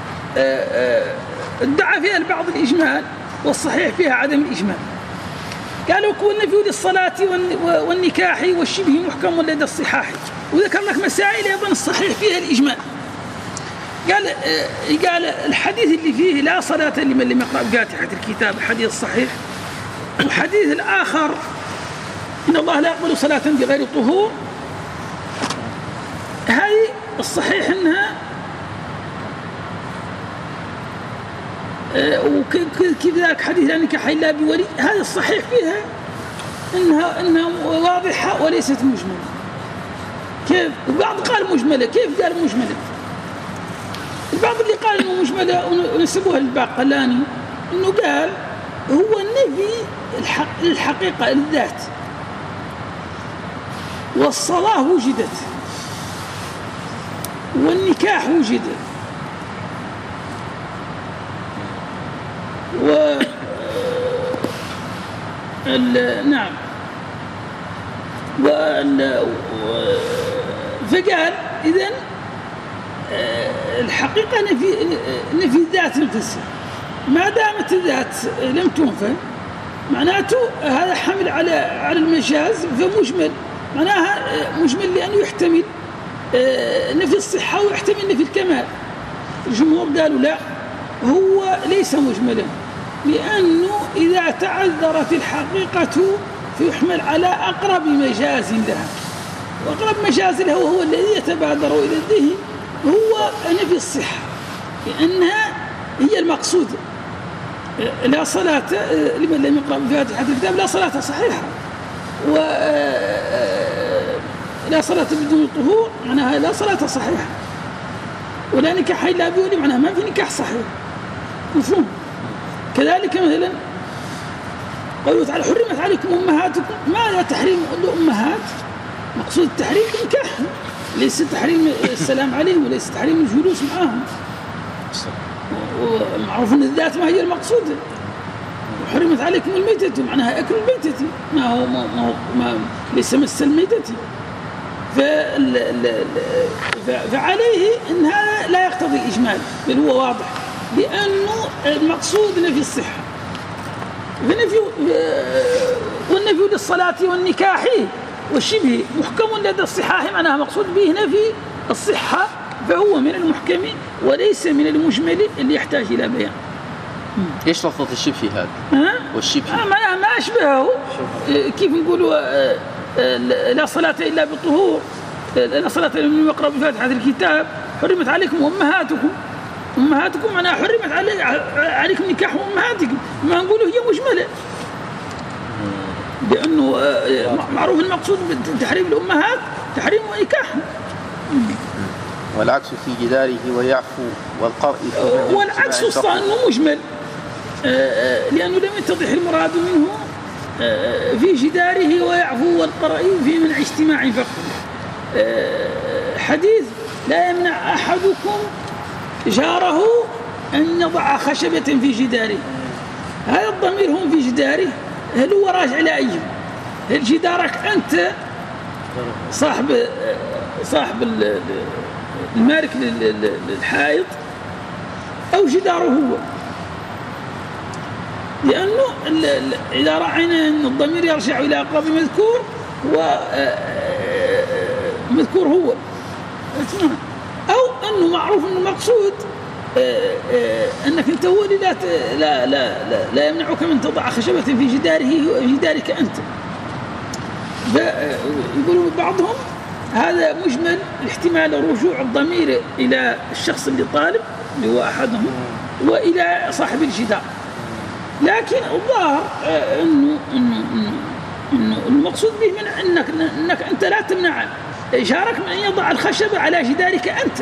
ادعى فيها البعض الإجمال والصحيح فيها عدم الإجمال. قالوا والنفي للصلاة والنكاح والشبه محكم لدى الصحاح، وذكر لك مسائل أيضا الصحيح فيها الإجمال. قال قال الحديث اللي فيه لا صلاة لمن لم يقرأ فاتحة الكتاب الحديث الصحيح، والحديث الآخر إن الله لا يقبل صلاة بغير طهور، هذه الصحيح إنها وكيف ذاك حديث لا نكاح إلا بولي، هذا الصحيح فيها إنها إنها واضحة وليست مجملة. كيف؟ البعض قال مجملة، كيف قال مجملة؟ البعض اللي قال إنه مجملة ونسبوها للباقلاني إنه قال هو النفي الحق الحقيقة الذات، والصلاة وجدت والنكاح وجد و نعم فقال إذن الحقيقة نفي نفي ذات نفسها، ما دامت الذات لم تنفى معناته هذا حمل على على المجاز فمجمل، معناها مجمل لأنه يحتمل نفي الصحة ويحتمل نفي الكمال. الجمهور قالوا لا، هو ليس مجملا، لأنه إذا تعذرت الحقيقة فيحمل على أقرب مجاز لها، وأقرب مجاز لها وهو الذي يتبادر إلى الذهن هو نفي الصحة، لأنها هي المقصود. لا صلاة لمن لم يقرأ بفاتحة الكتاب لا صلاة صحيحة، ولا صلاة بدون طهور معناها لا صلاة صحيحة، ولا نكاح إلا بولي معناها ما في نكاح صحيح. مفهوم؟ كذلك مثلا قوله تعالى حرمت عليكم أمهاتكم، ماذا تحريم الأمهات؟ مقصود التحريم النكاح، ليس تحريم السلام عليهم وليس تحريم الجلوس معهم، ومعروف أن الذات ما هي المقصودة. وحرمت عليكم الميتة معناها أكل الميتة، ما هو ما هو ما ليس مس الميتة. فعليه أن هذا لا يقتضي الإجمال بل هو واضح، لأنه المقصود نفي الصحة، فنفي والنفي للصلاة والنكاح والشبه محكم لدى الصحاح معناها مقصود به نفي الصحة، فهو من المحكم وليس من المجمل اللي يحتاج إلى بيان. إيش لفظة الشبه هذا؟ ها؟ والشبه ما ما أشبهه، كيف نقولوا لا صلاة إلا بالطهور، لا صلاة إلا من يقرأ بفاتحة الكتاب، حرمت عليكم أمهاتكم، أمهاتكم معناها حرمت علي عليكم نكاح أمهاتكم، ما نقوله هي مجملة، لأنه معروف المقصود بتحريم الأمهات تحريم ونكاح. والعكس في جداره ويعفو والقرء، والعكس أصلا أنه مجمل، لأنه لم يتضح المراد منه في جداره ويعفو والقرء في منع اجتماع فقط. حديث لا يمنع أحدكم جاره أن يضع خشبة في جداره، هذا الضمير هم في جداره، هل هو راجع لأيه؟ هل جدارك أنت صاحب صاحب المالك للحائط أو جداره هو؟ لأنه إذا رأينا أن الضمير يرجع إلى أقرب مذكور ومذكور هو، أو أنه معروف أن المقصود أنك أنت هو لا, لا, لا, لا يمنعك من تضع خشبة في جداره جدارك أنت. يقولون بعضهم هذا مجمل احتمال رجوع الضمير إلى الشخص اللي طالب اللي هو أحدهم وإلى صاحب الجدار، لكن الظاهر أنه, إنه, إنه المقصود به من أنك, أنك أنت لا تمنع جارك من أن يضع الخشبة على جدارك أنت.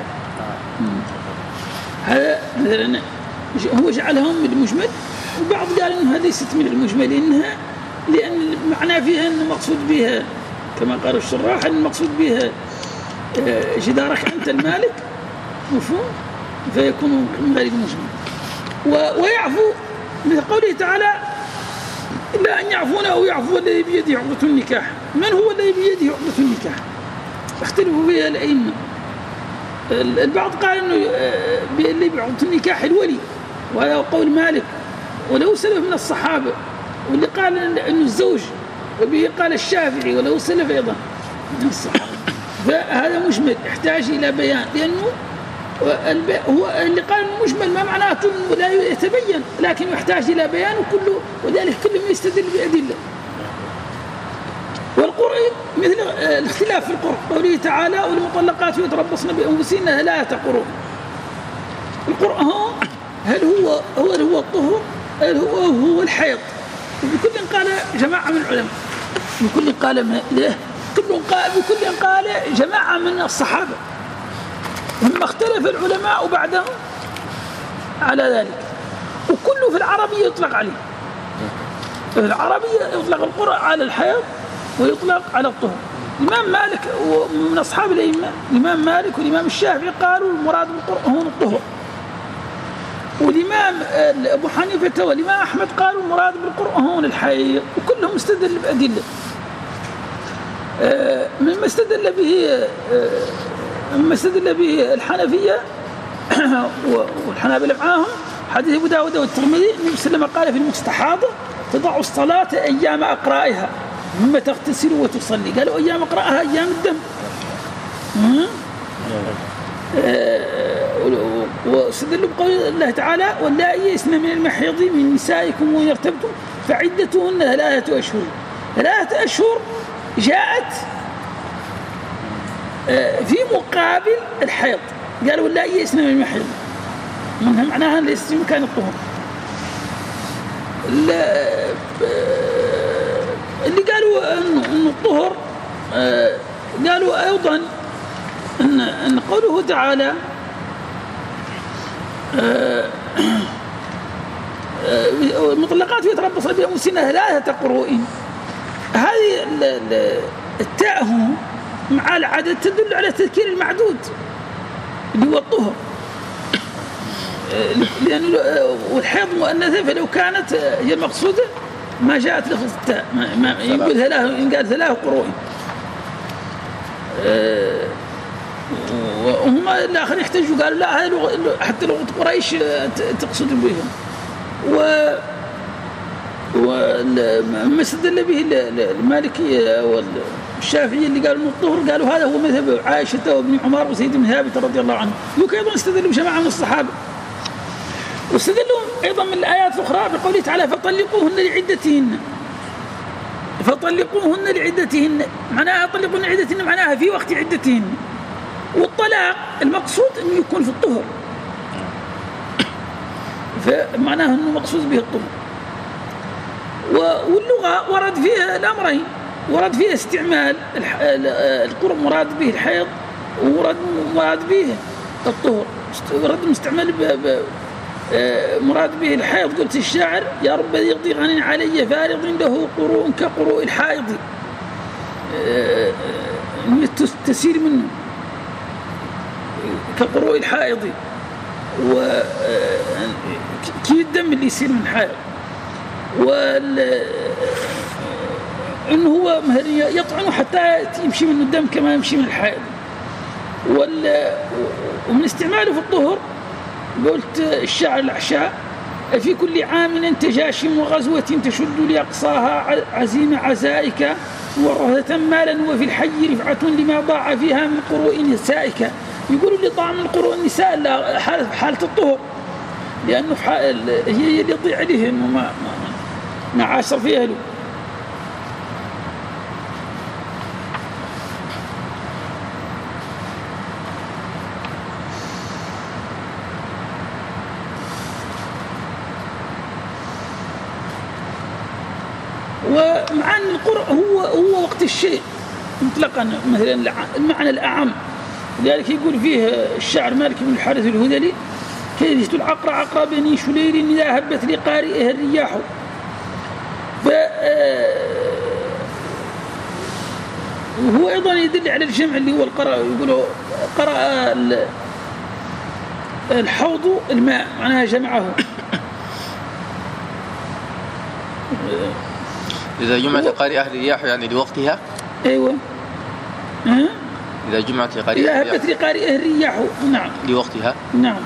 هذا مثلا هو جعلهم من المجمل، وبعض قال إنها ليست من المجمل، إنها لأن المعنى فيها أن المقصود بها كما قال الشراح أن المقصود بها جدارك أنت المالك، مفهوم، فيكون من غير المجمل. ويعفو مثل قوله تعالى إلا أن يعفون أو يعفو الذي بيده عقدة النكاح. من هو الذي بيده عقدة النكاح؟ اختلفوا فيها الأئمة. البعض قال إنه اللي بعقدة النكاح الولي، وهذا قول مالك ولو سلف من الصحابة، واللي قال إنه الزوج، وبه قال الشافعي ولو سلف أيضا من الصحابة. فهذا مجمل يحتاج إلى بيان، لأنه هو اللي قال إنه مجمل ما معناته لا يتبين، لكن يحتاج إلى بيان كله، وذلك كل ما يستدل بأدلة. والقرء مثل الاختلاف في القرء، قوله تعالى والمطلقات يتربصن بأنفسهن ثلاثة قروء. القرء هو هل هو هو هو الطهر، هل هو هو الحيض؟ بكل قال جماعة من العلماء، بكل قال كل قال بكل قال جماعة من الصحابة، ثم اختلف العلماء بعدهم على ذلك، وكله في العربية يطلق عليه. في العربية يطلق القرء على الحيض ويطلق على الطهر. الإمام مالك ومن أصحاب الأئمة الإمام مالك والإمام الشافعي قالوا المراد بالقرء هو الطهر، والإمام أبو حنيفة والإمام أحمد قالوا المراد بالقرء هون الحيض، وكلهم استدلوا بأدلة. مما استدل به مما استدل به الحنفية والحنابلة معاهم حديث أبو داود والترمذي النبي صلى الله عليه وسلم قال في المستحاضة تضع الصلاة أيام أقرائها مما تغتسل وتصلي. قالوا أيام أقرائها أيام الدم. واستدلوا بقول الله تعالى واللائي يئسن من المحيض من نسائكم وإن ارتبتم فعدتهن ثلاثة أشهر. ثلاثة أشهر جاءت في مقابل الحيض. قالوا واللائي يئسن من المحيض منها معناها ليس في مكان الطهر. اللي قالوا أن الطهر قالوا أيضا أن أن قوله تعالى المطلقات يتربصن بأنفسهن ثلاثة قروء. هذه التاء هو مع العدد تدل على تذكير المعدود اللي هو الطهر، لأن والحيض مؤنثة فلو كانت هي المقصودة ما جاءت لفظ التاء ما يقول ثلاثة إن قال ثلاثة قروء. وهم الآخرين يحتجوا قالوا لا هذه حتى لغة قريش تقصد بهم. و وما استدل به المالكية والشافعية اللي قالوا الطهر قالوا هذا هو مذهب عائشة وابن عمر وسيد بن ثابت رضي الله عنه. يمكن أيضا استدلوا بجماعة من الصحابة. واستدلوا أيضا من الآيات الأخرى بقوله تعالى فطلقوهن لعدتهن. فطلقوهن لعدتهن معناها طلقوهن لعدتهن معناها في وقت عدتهن. والطلاق المقصود أنه يكون في الطهر، فمعناه أنه مقصود به الطهر. واللغة ورد فيها الأمرين، ورد فيها استعمال القرب مراد به الحيض وورد مراد به الطهر. ورد مستعمل مراد به الحيض قلت الشاعر يا رب يقضي غني علي فارض له قروء كقروء الحائض تسير منه كقروء الحائض وكي الدم اللي يصير من الحائض. وال إنه هو يطعن حتى يمشي منه الدم كما يمشي من الحائض. وال ومن استعماله في الطهر قلت الشاعر العشاء في كل عام تجاش وغزوة تشد لأقصاها عزيمة عزائك ورهة مالا وفي الحي رفعة لما ضاع فيها من قروء نسائك. يقولوا اللي ضاع من قروء النساء حالة الطهر لأنه هي اللي يضيع عليهم وما ما عاشر فيها له. ومع أن القرء هو هو وقت الشيء مطلقا مثلا المعنى الأعم. لذلك يقول فيه الشاعر مالك بن الحارث الهذلي كيدت العقر عقر بني شليل إذا هبت لقارئها الرياح. وهو أيضا يدل على الجمع اللي هو القراء. يقولوا قرأ الحوض الماء معناها جمعه. إذا جمعت لقارئها الرياح يعني لوقتها. أيوة. أه؟ إذا جمعت لقارئها إذا هبت لقارئها الرياح نعم لوقتها نعم.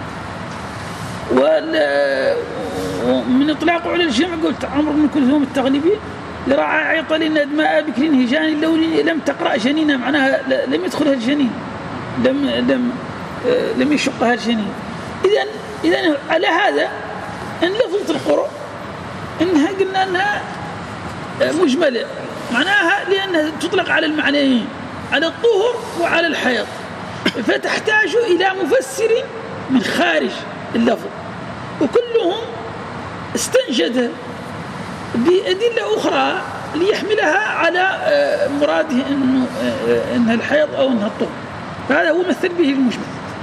ومن إطلاقه على الجمع قلت عمرو بن كلثوم التغلبي لرعى عيطل أدماء بكر هجان اللون لم تقرأ جنينة معناها لم يدخلها الجنين لم لم لم يشقها الجنين. إذن إذن على هذا أن لفظة القرء إنها قلنا أنها مجملة معناها لأنها تطلق على المعنيين على الطهر وعلى الحيض، فتحتاج إلى مفسر من خارج اللفظ. وكلهم استنجد بأدلة أخرى ليحملها على مراده إنه إنها الحيض أو إنها الطهر. فهذا هو مثل به المجمل.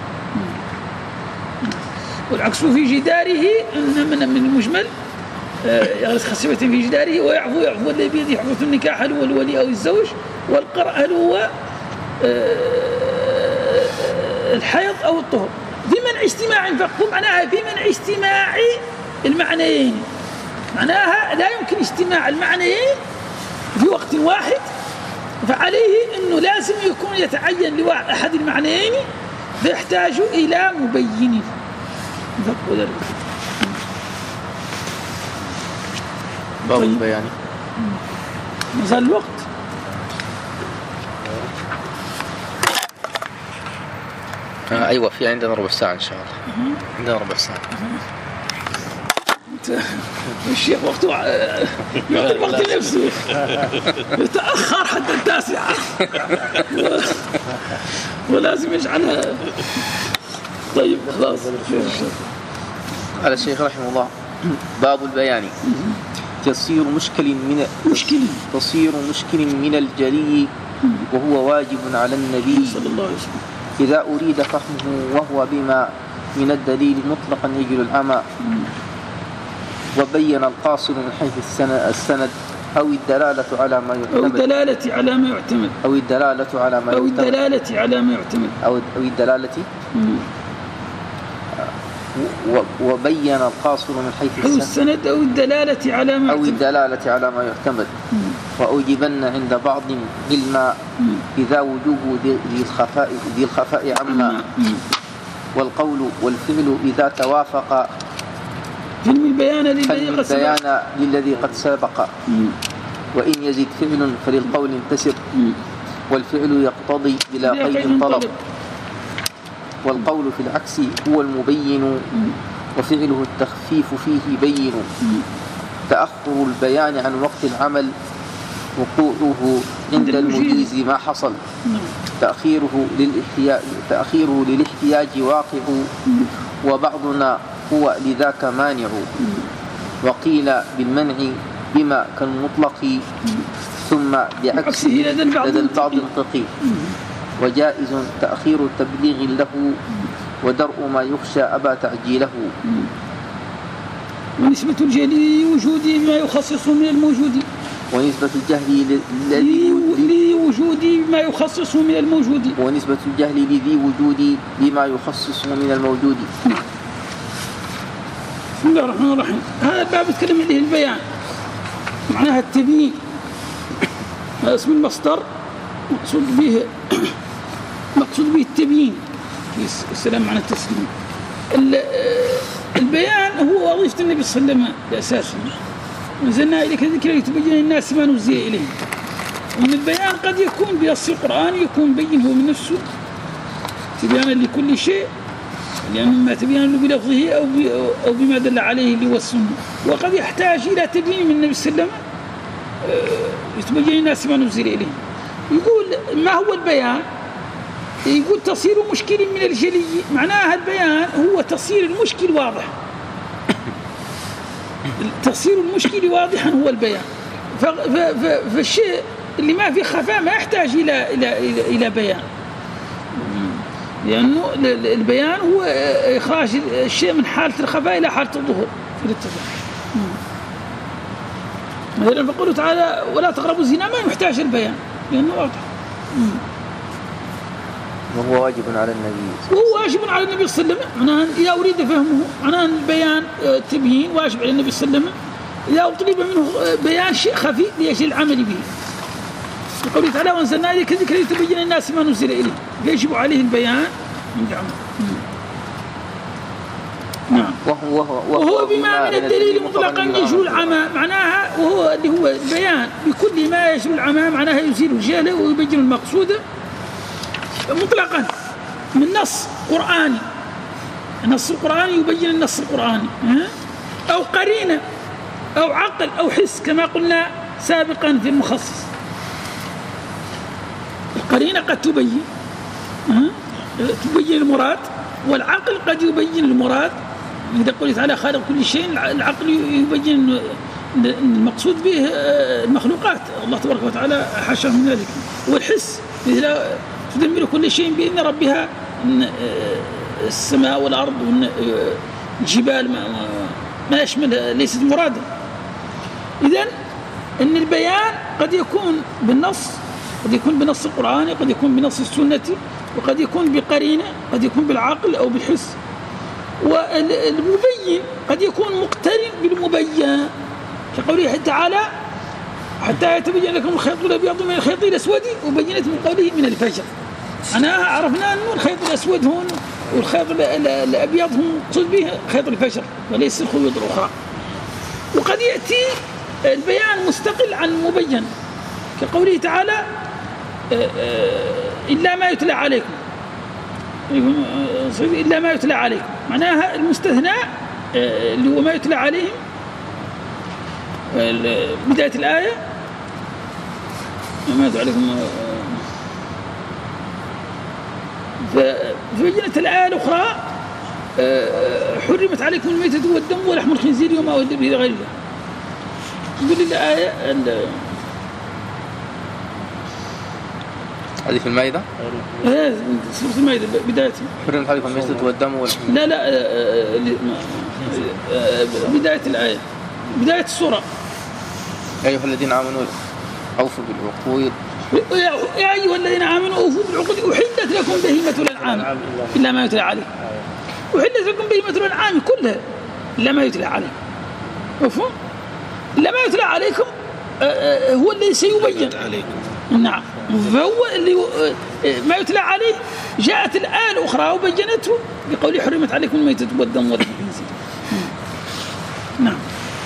والعكس في جداره إن من من المجمل يغرس خصيبة في جداره ويعفو يعفو الذي بيده حفظ النكاح هل هو الولي أو الزوج، والقرء هل هو الحيض أو الطهر. في منع اجتماع فقه معناها في منع اجتماع المعنيين، معناها لا يمكن اجتماع المعنيين في وقت واحد فعليه أنه لازم يكون يتعين لواحد أحد المعنيين فيحتاج إلى مبين. باب البيان. مازال الوقت. آه أيوة في عندنا ربع ساعة إن شاء الله. عندنا ربع ساعة. الشيخ وقته يعطي الوقت نفسه يتأخر حتى التاسعة ولازم يجعلها. طيب خلاص. قال الشيخ رحمه الله: باب البيان. تصير مشكل من مشكل تصير مشكل من الجلي وهو واجب على النبي صلى الله عليه وسلم إذا أريد فهمه وهو بما من الدليل مطلقا يجل العمى. وبين القاصر من حيث السند أو الدلالة على ما يعتمد أو الدلالة على ما يعتمد أو الدلالة على ما أو يعتمد الدلالة على ما يعتمد أو أو الدلالة وبين القاصر من حيث السند, السند أو الدلالة على ما أو الدلالة على ما يعتمد. وأوجبن عند بعض علما إذا وجوب ذي الخفاء ذي الخفاء عما. والقول والفعل إذا توافق فهم البيان البيان للذي قد سبق. وإن يزد فعل فللقول انتسب والفعل يقتضي بلا قيد طلب. والقول في العكس هو المبين وفعله التخفيف فيه بين. تأخر البيان عن وقت العمل وقوعه عند المجيز ما حصل. تأخيره للإحياء تأخيره للاحتياج واقع وبعضنا هو لذاك مانع. وقيل بالمنع بما كالمطلق ثم بعكسه لدى البعض انتقي. وجائز تأخير تبليغ له ودرء ما يخشى أبى تعجيله. ونسبة الجهل لوجود ما يخصص من الموجود ونسبة الجهل لوجود ما يخصص من الموجود ونسبة الجهل لذي وجود بما يخصص من الموجود. بسم الله الرحمن الرحيم. هذا الباب يتكلم عليه البيان معناها التبيين. هذا اسم المصدر مقصود به مقصود به التبيين. السلام معنى التسليم. البيان هو وظيفة النبي صلى الله عليه وسلم بأساسه. نزلنا إليك الذكر لتبين الناس ما نزل إليه. ومن البيان قد يكون بنص القرآن يكون بين هو من نفسه تبيانا لكل شيء لأنه ما تبين له بلفظه أو أو بما دل عليه اللي هو السنة. وقد يحتاج إلى تبيين من النبي صلى الله عليه وسلم يتبين الناس ما نزل إليه. يقول ما هو البيان؟ يقول تصير مشكل من الجلي. معناها البيان هو تصير المشكل واضح. تصير المشكل واضحا هو البيان. فالشيء اللي ما في خفاء ما يحتاج إلى إلى إلى, إلى بيان. لأنه البيان هو إخراج الشيء من حالة الخفاء إلى حالة الظهور في الاتفاق. مثلا فقوله تعالى ولا تقربوا الزنا ما يحتاج البيان لأنه واضح. وهو واجب على النبي وهو واجب على النبي صلى الله عليه وسلم. معناه إذا أريد فهمه معناه البيان التبيين واجب على النبي صلى الله عليه وسلم. إذا طلب منه بيان شيء خفي ليجي العمل به. يقول تعالى وانزلنا إليك الذكر لتبين الناس ما نزل إليه فيجب عليه البيان من عمل. نعم. وهو, وهو, وهو بما من الدليل مطلقا يجل العمى. معناها وهو اللي هو البيان بكل ما يجل العمى معناها يزيل الجهل ويبين المقصود مطلقا من نص قرآني. النص القرآني يبين النص القرآني أو قرينة أو عقل أو حس كما قلنا سابقا في المخصص. القرينة قد تبين تبين المراد والعقل قد يبين المراد. إذا قلت على خالق كل شيء العقل يبين المقصود به المخلوقات الله تبارك وتعالى حاشا من ذلك. والحس مثل تدمر كل شيء بإذن ربها السماء والأرض والجبال ما يشمل ليست مرادا. إذن أن البيان قد يكون بالنص قد يكون بنص القرآن قد يكون بنص السنة وقد يكون بقرينة قد يكون بالعقل أو بالحس. والمبين قد يكون مقترن بالمبين كقوله تعالى حتى يتبين لكم الخيط الأبيض من الخيط الأسود وبينت من قوله من الفجر. أنا عرفنا أنه الخيط الأسود هون والخيط الأبيض هم مقصود به خيط الفجر وليس الخيوط الأخرى. وقد يأتي البيان مستقل عن مبين كقوله تعالى إلا ما يتلى عليكم، إلا ما يتلى عليكم، معناها المستثنى اللي هو ما يتلى عليهم بداية الآية ما يتلى عليكم. فبينت الآية الأخرى حرمت عليكم الميتة والدم ولحم الخنزير وما أهل به لغير الله. يقول لي الآية هذه في المائدة؟ ايه سورة المائدة بدايتها حرمت عليكم الميتة والدم والحم. لا لا بداية الآية بداية السورة. يا أيها الذين آمنوا أوفوا بالعقود يا أيها الذين آمنوا أوفوا بالعقود أحلت لكم بهيمة الأنعام إلا ما يتلى عليكم. أحلت لكم بهيمة الأنعام كلها إلا ما يتلى عليكم. مفهوم؟ إلا ما يتلى عليكم هو اللي سيبين عليكم. نعم، فهو اللي ما يتلى عليه جاءت الآية الأخرى وبينته بقول حرمت عليكم الميتة والدم والحم الخنزير. نعم.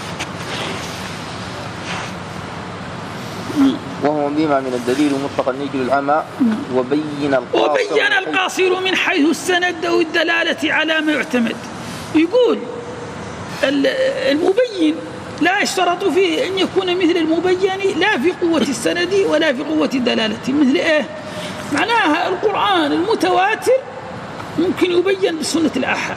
وهو بما من الدليل مطلقا يجري العمى وبين القاصر وبين القاصر من حيث السند أو الدلالة على ما يعتمد. يقول المبين لا يشترط فيه أن يكون مثل المبين لا في قوة السند ولا في قوة الدلالة. مثل إيه؟ معناها القرآن المتواتر ممكن يبين بسنة الآحاد،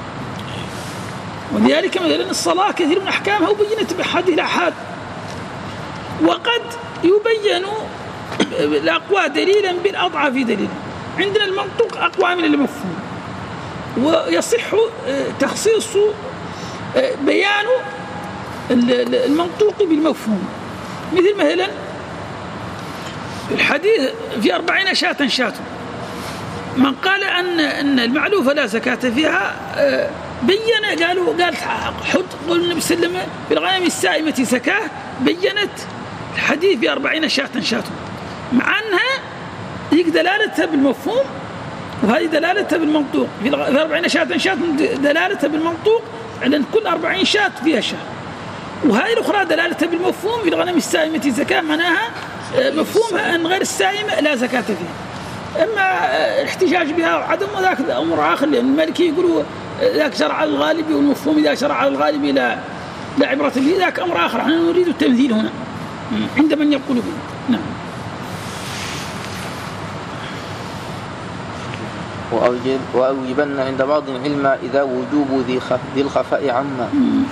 ولذلك مثلا الصلاة كثير من أحكامها وبينت بأحاديث الآحاد. وقد يبين الأقوى دليلا بالأضعف دليلا. عندنا المنطق أقوى من المفهوم، ويصح تخصيص بيان المنطوق بالمفهوم. مثل مثلا الحديث في أربعين شاة شاة، من قال أن أن المعلوفة لا زكاة فيها بين قالوا قال حط قول النبي صلى الله عليه وسلم في الغنم السائمة زكاة، بينت الحديث في أربعين شاة شاة، مع أنها هيك دلالتها بالمفهوم وهذه دلالتها بالمنطوق. في أربعين شاة شاة دلالتها بالمنطوق لأن كل أربعين شاة فيها شاة، وهذه الأخرى دلالتها بالمفهوم في الغنم السائمة زكاة، معناها مفهومها أن غير السائمة لا زكاة فيها. أما الاحتجاج بها وعدم ذاك أمر آخر، لأن المالكي يقولوا ذاك شرع على الغالب والمفهوم إذا شرع على الغالب لا لا عبرة به، ذاك أمر آخر. نحن نريد التمثيل هنا عند من يقول به. نعم. وأوجبن عند بعض العلم إذا وجوب ذي الخفاء عما.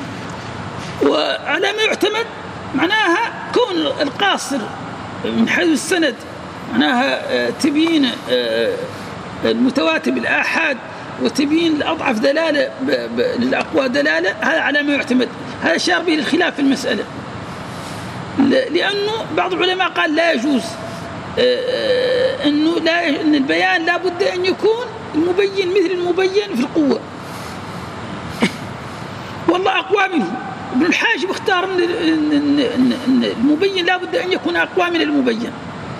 وعلى ما يعتمد معناها كون القاصر من حيث السند معناها تبيين المتواتر بالآحاد وتبيين الأضعف دلالة للأقوى دلالة، هذا على ما يعتمد. هذا شار به الخلاف في المسألة، لأنه بعض العلماء قال لا يجوز أنه لا أن البيان لا بد أن يكون المبين مثل المبين في القوة، والله أقوى منه. ابن الحاجب اختار أن المبين لا بد أن يكون أقوى من المبين،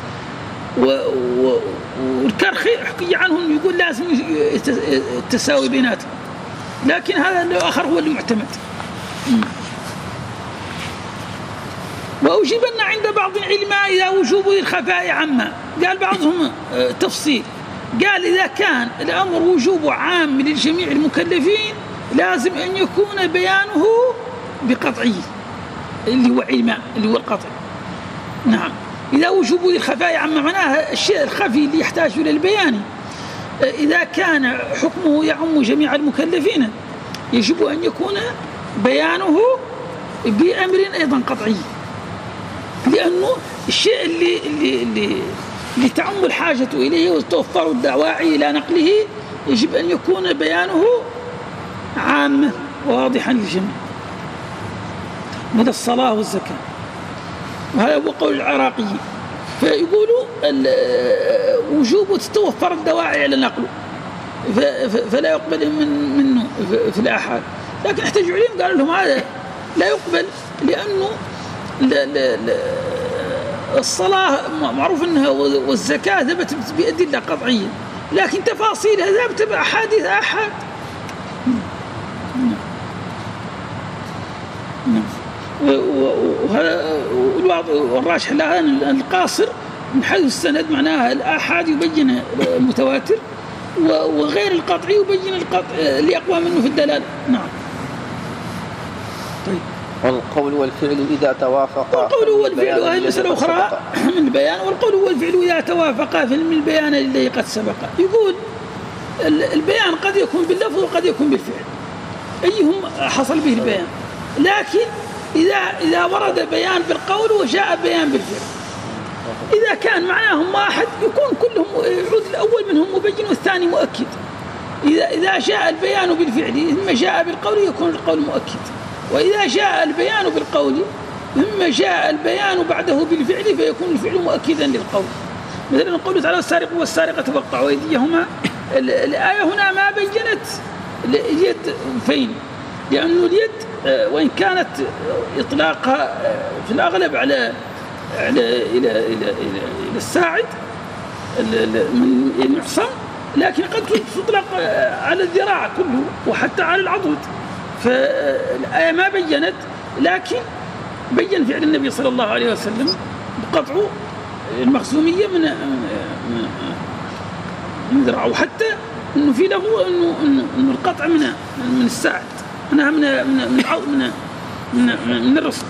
والكرخي حكي عنهم يقول لازم التساوي بيناتهم، لكن هذا الآخر هو المعتمد. وأوجبن عند بعض العلماء إذا وجوب الخفاء عما، قال بعضهم تفصيل، قال إذا كان الأمر وجوب عام للجميع المكلفين لازم أن يكون بيانه بقطعي اللي هو علماء اللي هو القطع. نعم، إذا وجوب الخفاء عما معناها الشيء الخفي اللي يحتاج إلى البيان إذا كان حكمه يعم جميع المكلفين يجب أن يكون بيانه بأمر أيضا قطعي، لأنه الشيء اللي اللي اللي, اللي تعم الحاجة إليه وتوفر الدواعي إلى نقله يجب أن يكون بيانه عام واضحا للجميع، مثل الصلاة والزكاة. وهذا هو قول العراقي، فيقولوا وجوب تتوفر الدواعي على نقله فلا يقبل من منه في الآحاد، لكن احتجوا عليهم قالوا لهم هذا لا يقبل، لأنه لا لا لا الصلاة معروف أنها والزكاة ثبت بأدلة قطعية، لكن تفاصيلها ثبت بأحاديث آحاد. والراجح لها أن القاصر من حيث السند معناها الآحاد يبين المتواتر، وغير القطعي يبين القطع اللي أقوى منه في الدلالة. نعم. طيب. والقول والفعل إذا توافقا. والقول والفعل وهي مسألة أخرى من البيان. والقول والفعل إذا توافقا في البيان الذي قد سبق. يقول البيان قد يكون باللفظ وقد يكون بالفعل، أيهم حصل به البيان، لكن إذا إذا ورد بيان بالقول وجاء بيان بالفعل، إذا كان معناهم واحد يكون كلهم يعود الأول منهم مبين والثاني مؤكد. إذا إذا جاء البيان بالفعل ثم جاء بالقول يكون القول مؤكد، وإذا جاء البيان بالقول ثم جاء البيان بعده بالفعل فيكون الفعل مؤكدا للقول. مثلا قوله تعالى السارق والسارقة فاقطعوا أيديهما، الآية هنا ما بينت اليد فين، لأن اليد وإن كانت إطلاقها في الأغلب على على إلى إلى إلى إلى الساعد من المعصم، لكن قد تطلق على الذراع كله وحتى على العضد. فالآية ما بينت، لكن بين فعل النبي صلى الله عليه وسلم بقطع المخزومية من من ذراعه، وحتى إنه في له إنه إنه القطع من من الساعد منها من من من من من, من الرسل.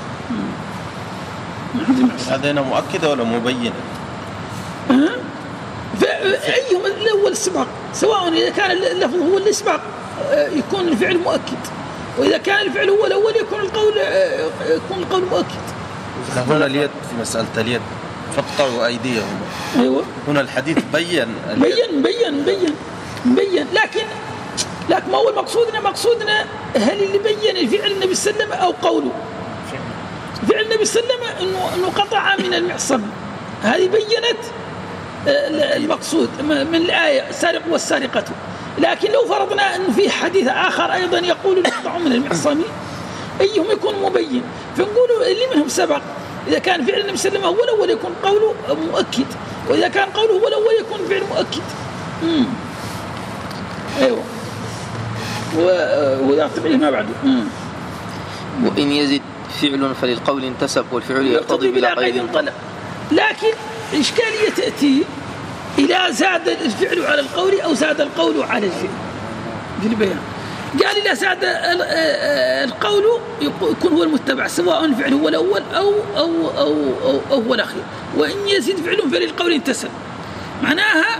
هذا هنا مؤكدة ولا مبينة؟ أه؟ فأيهم الأول السباق، سواء إذا كان اللفظ هو الإسباق يكون الفعل مؤكد، وإذا كان الفعل هو الأول يكون القول يكون القول مؤكد. هنا اليد في مسألة اليد فاقطعوا أيديهم. أيوة. هنا الحديث بين بين بين بين بين لكن لكن ما هو المقصودنا مقصودنا هل اللي بين الفعل النبي صلى الله عليه وسلم أو قوله؟ فعل النبي صلى الله عليه وسلم إنه إنه قطع من المعصم، هذه بينت المقصود من الآية السارق والسارقة. لكن لو فرضنا أنه في حديث آخر أيضا يقول يقطع من المعصم، أيهم يكون مبين، فنقول اللي منهم سبق. إذا كان فعل النبي صلى الله عليه وسلم هو الأول يكون قوله مؤكد، وإذا كان قوله هو الأول يكون فعل مؤكد. امم أيوة. وإذا اعتبره ما بعده. وإن يزد فعل فللقول انتسب والفعل يقتضي بلا قيد طلب. لكن الإشكالية تأتي إذا زاد الفعل على القول أو زاد القول على الفعل في البيان. قال إذا زاد القول يكون هو المتبع، سواء الفعل هو الأول أو أو أو أو, أو هو الأخير. وإن يزيد فعل فللقول انتسب، معناها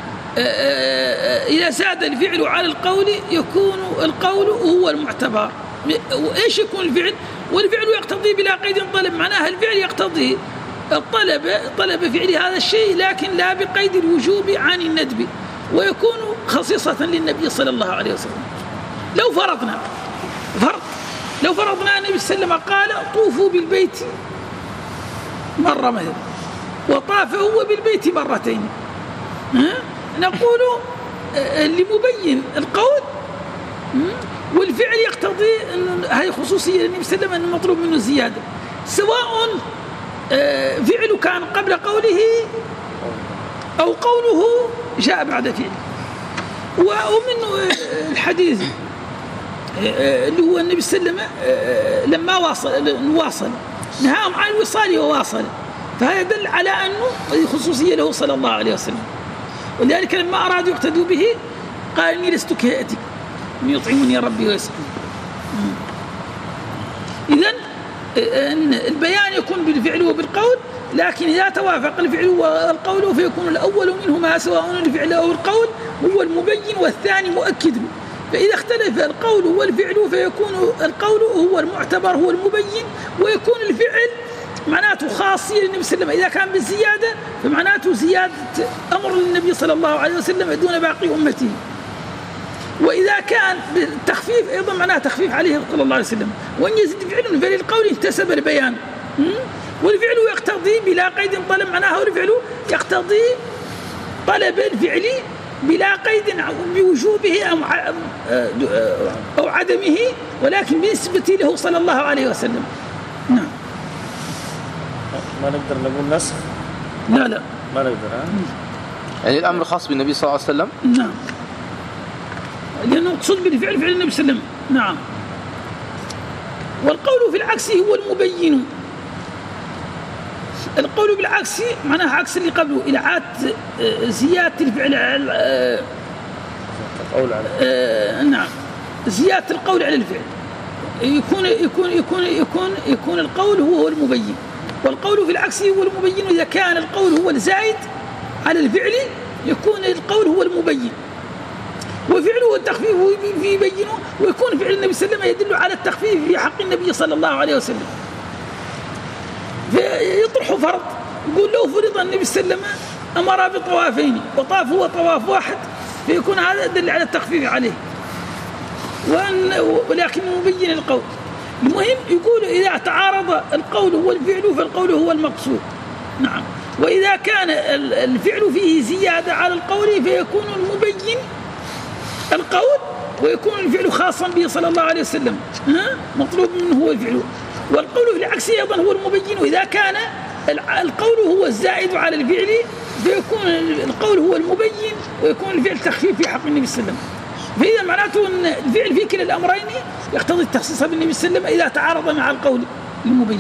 إذا زاد الفعل على القول يكون القول هو المعتبر. وإيش يكون الفعل؟ والفعل يقتضي بلا قيد طلب، معناها الفعل يقتضي الطلب طلب فعل هذا الشيء لكن لا بقيد الوجوب عن الندب، ويكون خصيصة للنبي صلى الله عليه وسلم. لو فرضنا فرض لو فرضنا النبي صلى الله عليه وسلم قال طوفوا بالبيت مرة مثلا، وطاف هو بالبيت مرتين، نقول اللي مبين القول والفعل يقتضي أن هذه خصوصية للنبي صلى الله عليه وسلم أن المطلوب منه زيادة، سواء فعله كان قبل قوله أو قوله جاء بعد فعله. ومن الحديث اللي هو النبي صلى الله عليه وسلم لما واصل نواصل نهاهم عن الوصال وواصل، فهذا يدل على أنه خصوصية له صلى الله عليه وسلم. ولذلك لما أرادوا يقتدوا به قال إني لست كهيئتك من يطعمني ربي ويسقين. إذن البيان يكون بالفعل وبالقول، لكن إذا توافق الفعل والقول فيكون الأول منهما سواء الفعل أو القول هو المبين والثاني مؤكد. فإذا اختلف القول والفعل فيكون القول هو المعتبر هو المبين، ويكون الفعل معناته خاصية للنبي صلى الله عليه وسلم. إذا كان بالزيادة فمعناته زيادة أمر للنبي صلى الله عليه وسلم دون باقي أمته، وإذا كان بالتخفيف أيضا معناه تخفيف عليه صلى الله عليه وسلم. وإن يزيد فعل فللقول انتسب البيان، والفعل يقتضي بلا قيد طلب، معناه الفعل يقتضي طلب الفعل بلا قيد بوجوبه أو عدمه، ولكن بالنسبة له صلى الله عليه وسلم. نعم. ما نقدر نقول نسخ. لا لا ما نقدر. ها يعني الأمر خاص بالنبي صلى الله عليه وسلم. نعم، لأنه مقصود بالفعل فعل النبي صلى الله عليه وسلم. نعم. والقول في العكس هو المبين. القول بالعكس معناها عكس اللي قبله، إلعاد زيادة الفعل على القول على آه نعم زيادة القول على الفعل، يكون يكون يكون يكون يكون القول هو المبين، والقول في العكس هو المبين. إذا كان القول هو الزائد على الفعل يكون القول هو المبين، وفعله التخفيف يبينه، ويكون فعل النبي صلى الله عليه وسلم يدل على التخفيف في حق النبي صلى الله عليه وسلم. فيطرح فرض، يقول لو فرض النبي صلى الله عليه وسلم أمر بطوافين وطاف هو طواف واحد فيكون هذا يدل على التخفيف عليه، وأن ولكن مبين القول. المهم يقول إذا تعارض القول هو الفعل فالقول هو المقصود. نعم. وإذا كان الفعل فيه زيادة على القول فيكون المبين القول، ويكون الفعل خاصا به صلى الله عليه وسلم، ها مطلوب منه هو الفعل. والقول في العكس أيضا هو المبين. وإذا كان القول هو الزائد على الفعل فيكون القول هو المبين، ويكون الفعل تخفيف في حق النبي صلى الله عليه وسلم. فإذا معناته أن الفعل في كلا الأمرين يقتضي التخصيص بالنبي صلى الله عليه وسلم إذا تعارض مع القول المبين.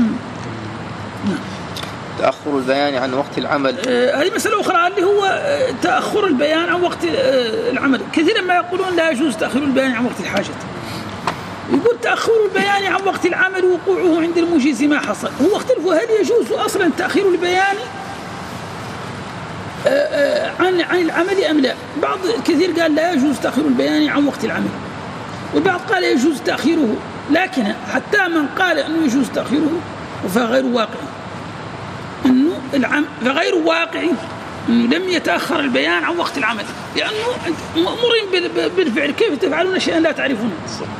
تأخر البيان عن وقت العمل. آه هذه مسألة أخرى اللي هو آه تأخر البيان عن وقت آه العمل. كثيرا ما يقولون لا يجوز تأخير البيان عن وقت الحاجة. يقول تأخر البيان عن وقت العمل وقوعه عند المجيز ما حصل. هو اختلفوا هل يجوز أصلا تأخير البيان آه آه عن عن العمل أم لا. بعض كثير قال لا يجوز تأخير البيان عن وقت العمل، وبعض قال يجوز تأخيره. لكن حتى من قال أنه يجوز تأخيره فغير واقعي، أنه العم فغير واقعي أنه لم يتأخر البيان عن وقت العمل، لأنه مأمورين بالفعل. كيف تفعلون شيئا لا تعرفونه؟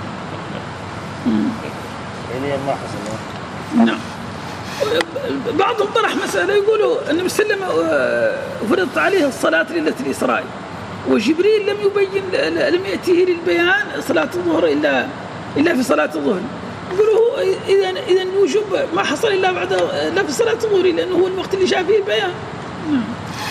يعني ما حصل. نعم. بعضهم طرح مسألة يقولوا النبي صلى الله عليه وسلم فرضت عليه الصلاة ليلة الإسراء، وجبريل لم يبين لم يأتيه للبيان صلاة الظهر إلا إلا في صلاة الظهر. يقولوا إذا إذا الوجوب ما حصل إلا بعد لا في صلاة الظهر، لأنه هو الوقت اللي جاء فيه البيان. نعم.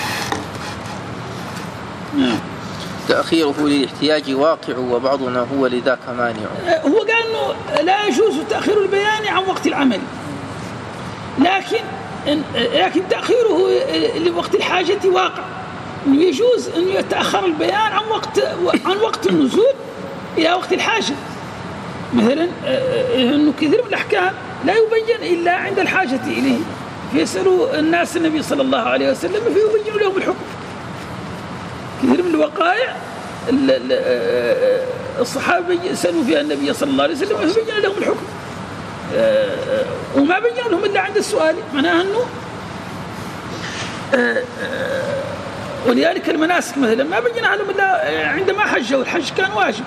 نعم. تأخيره للاحتياج واقع وبعضنا هو لذاك مانع. هو قال إنه لا يجوز تأخير البيان عن وقت العمل، لكن لكن تأخيره لوقت الحاجة واقع. إنه يجوز إنه يتأخر البيان عن وقت عن وقت النزول إلى وقت الحاجة. مثلا إنه كثير من الأحكام لا يبين إلا عند الحاجة إليه، فيسألوا الناس النبي صلى الله عليه وسلم فيبين لهم الحكم. كثير من الوقائع الصحابة يسألوا فيها النبي صلى الله عليه وسلم فيبين لهم الحكم، وما بين لهم إلا عند السؤال. معناها أنه ولذلك المناسك مثلا ما بينها لهم إلا عندما حجوا، والحج كان واجب.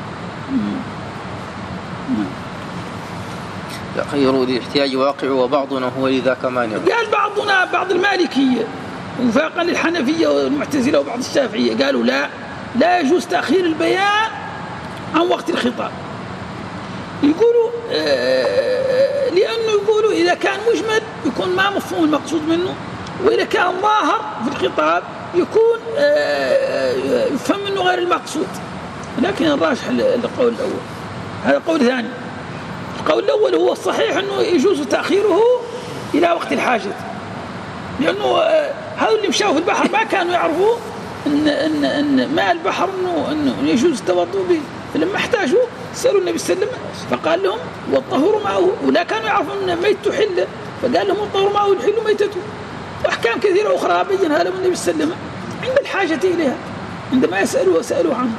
تأخير للاحتياج واقع وبعضنا هو لذاك مانع. قال بعضنا بعض المالكية وفاقا للحنفية والمعتزلة وبعض الشافعية قالوا لا لا يجوز تأخير البيان عن وقت الخطاب. يقولوا آه لأنه يقولوا إذا كان مجمل يكون ما مفهوم المقصود منه، وإذا كان ظاهر في الخطاب يكون آه يفهم منه غير المقصود. لكن الراجح القول الأول، هذا قول ثاني. القول الأول هو الصحيح أنه يجوز تأخيره إلى وقت الحاجة، لأنه هذا اللي مشاوا في البحر ما كانوا يعرفوا أن أن أن ماء البحر أنه أنه يجوز التوضؤ به، فلما احتاجوا سألوا النبي صلى الله عليه وسلم فقال لهم والطهور معه، ولا كانوا يعرفون أن ميت حل، فقال لهم الطهور معه الحل ميتته. وأحكام كثيرة أخرى بينها لهم النبي صلى الله عليه وسلم عند الحاجة إليها، عندما يسألوا سألوا عنه.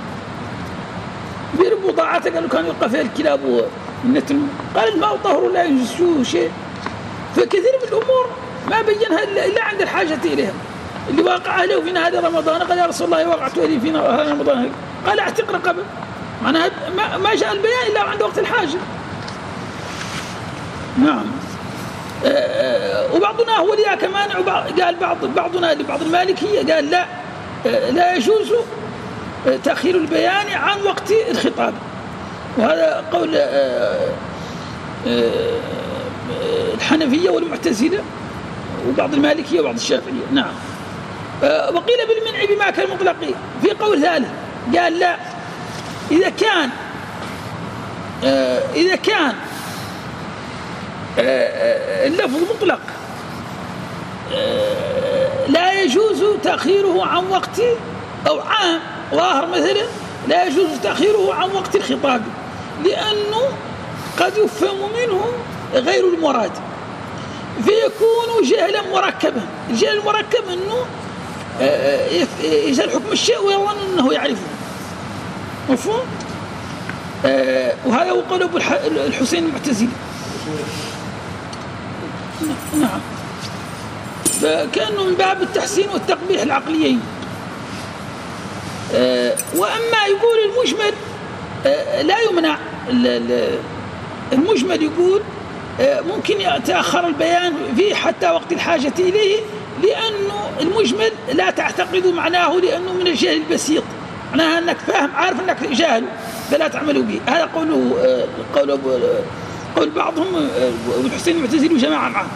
بضاعته قالوا كانوا يلقى فيها الكلاب والنتن، قال الماء طهور لا يجوز شيء. فكثير من الأمور ما بينها إلا عند الحاجة إليها. اللي واقع أهله فينا هذا رمضان قال يا رسول الله وقعت أهلي فينا هذا رمضان، قال اعتق رقبة. معناها ما جاء البيان إلا عند وقت الحاجة. نعم. وبعضنا هو لذا كمان قال بعض بعضنا لبعض المالكية قال لا لا يجوز تأخير البيان عن وقت الخطاب، وهذا قول الحنفية والمعتزلة وبعض المالكية وبعض الشافعية. نعم. وقيل بالمنع بما كالمطلق في قول ثالث قال لا، إذا كان إذا كان اللفظ مطلق لا يجوز تأخيره عن وقت أو عام ظاهر مثلا لا يجوز تأخيره عن وقت الخطاب، لأنه قد يفهم منه غير المراد فيكون جهلا مركبا. الجهل المركب أنه يجهل حكم الشيء ويظن أنه يعرفه، مفهوم؟ وهذا هو قول أبو الحسين المعتزلي. نعم. كأنه من باب التحسين والتقبيح العقليين. وأما يقول المجمل لا يمنع، المجمل يقول ممكن يتأخر البيان فيه حتى وقت الحاجة إليه، لأنه المجمل لا تعتقد معناه لأنه من الجهل البسيط، معناها أنك فاهم عارف أنك جاهل فلا تعمل به. هذا قوله قول قول بعضهم أبو الحسين المعتزلي وجماعة معه.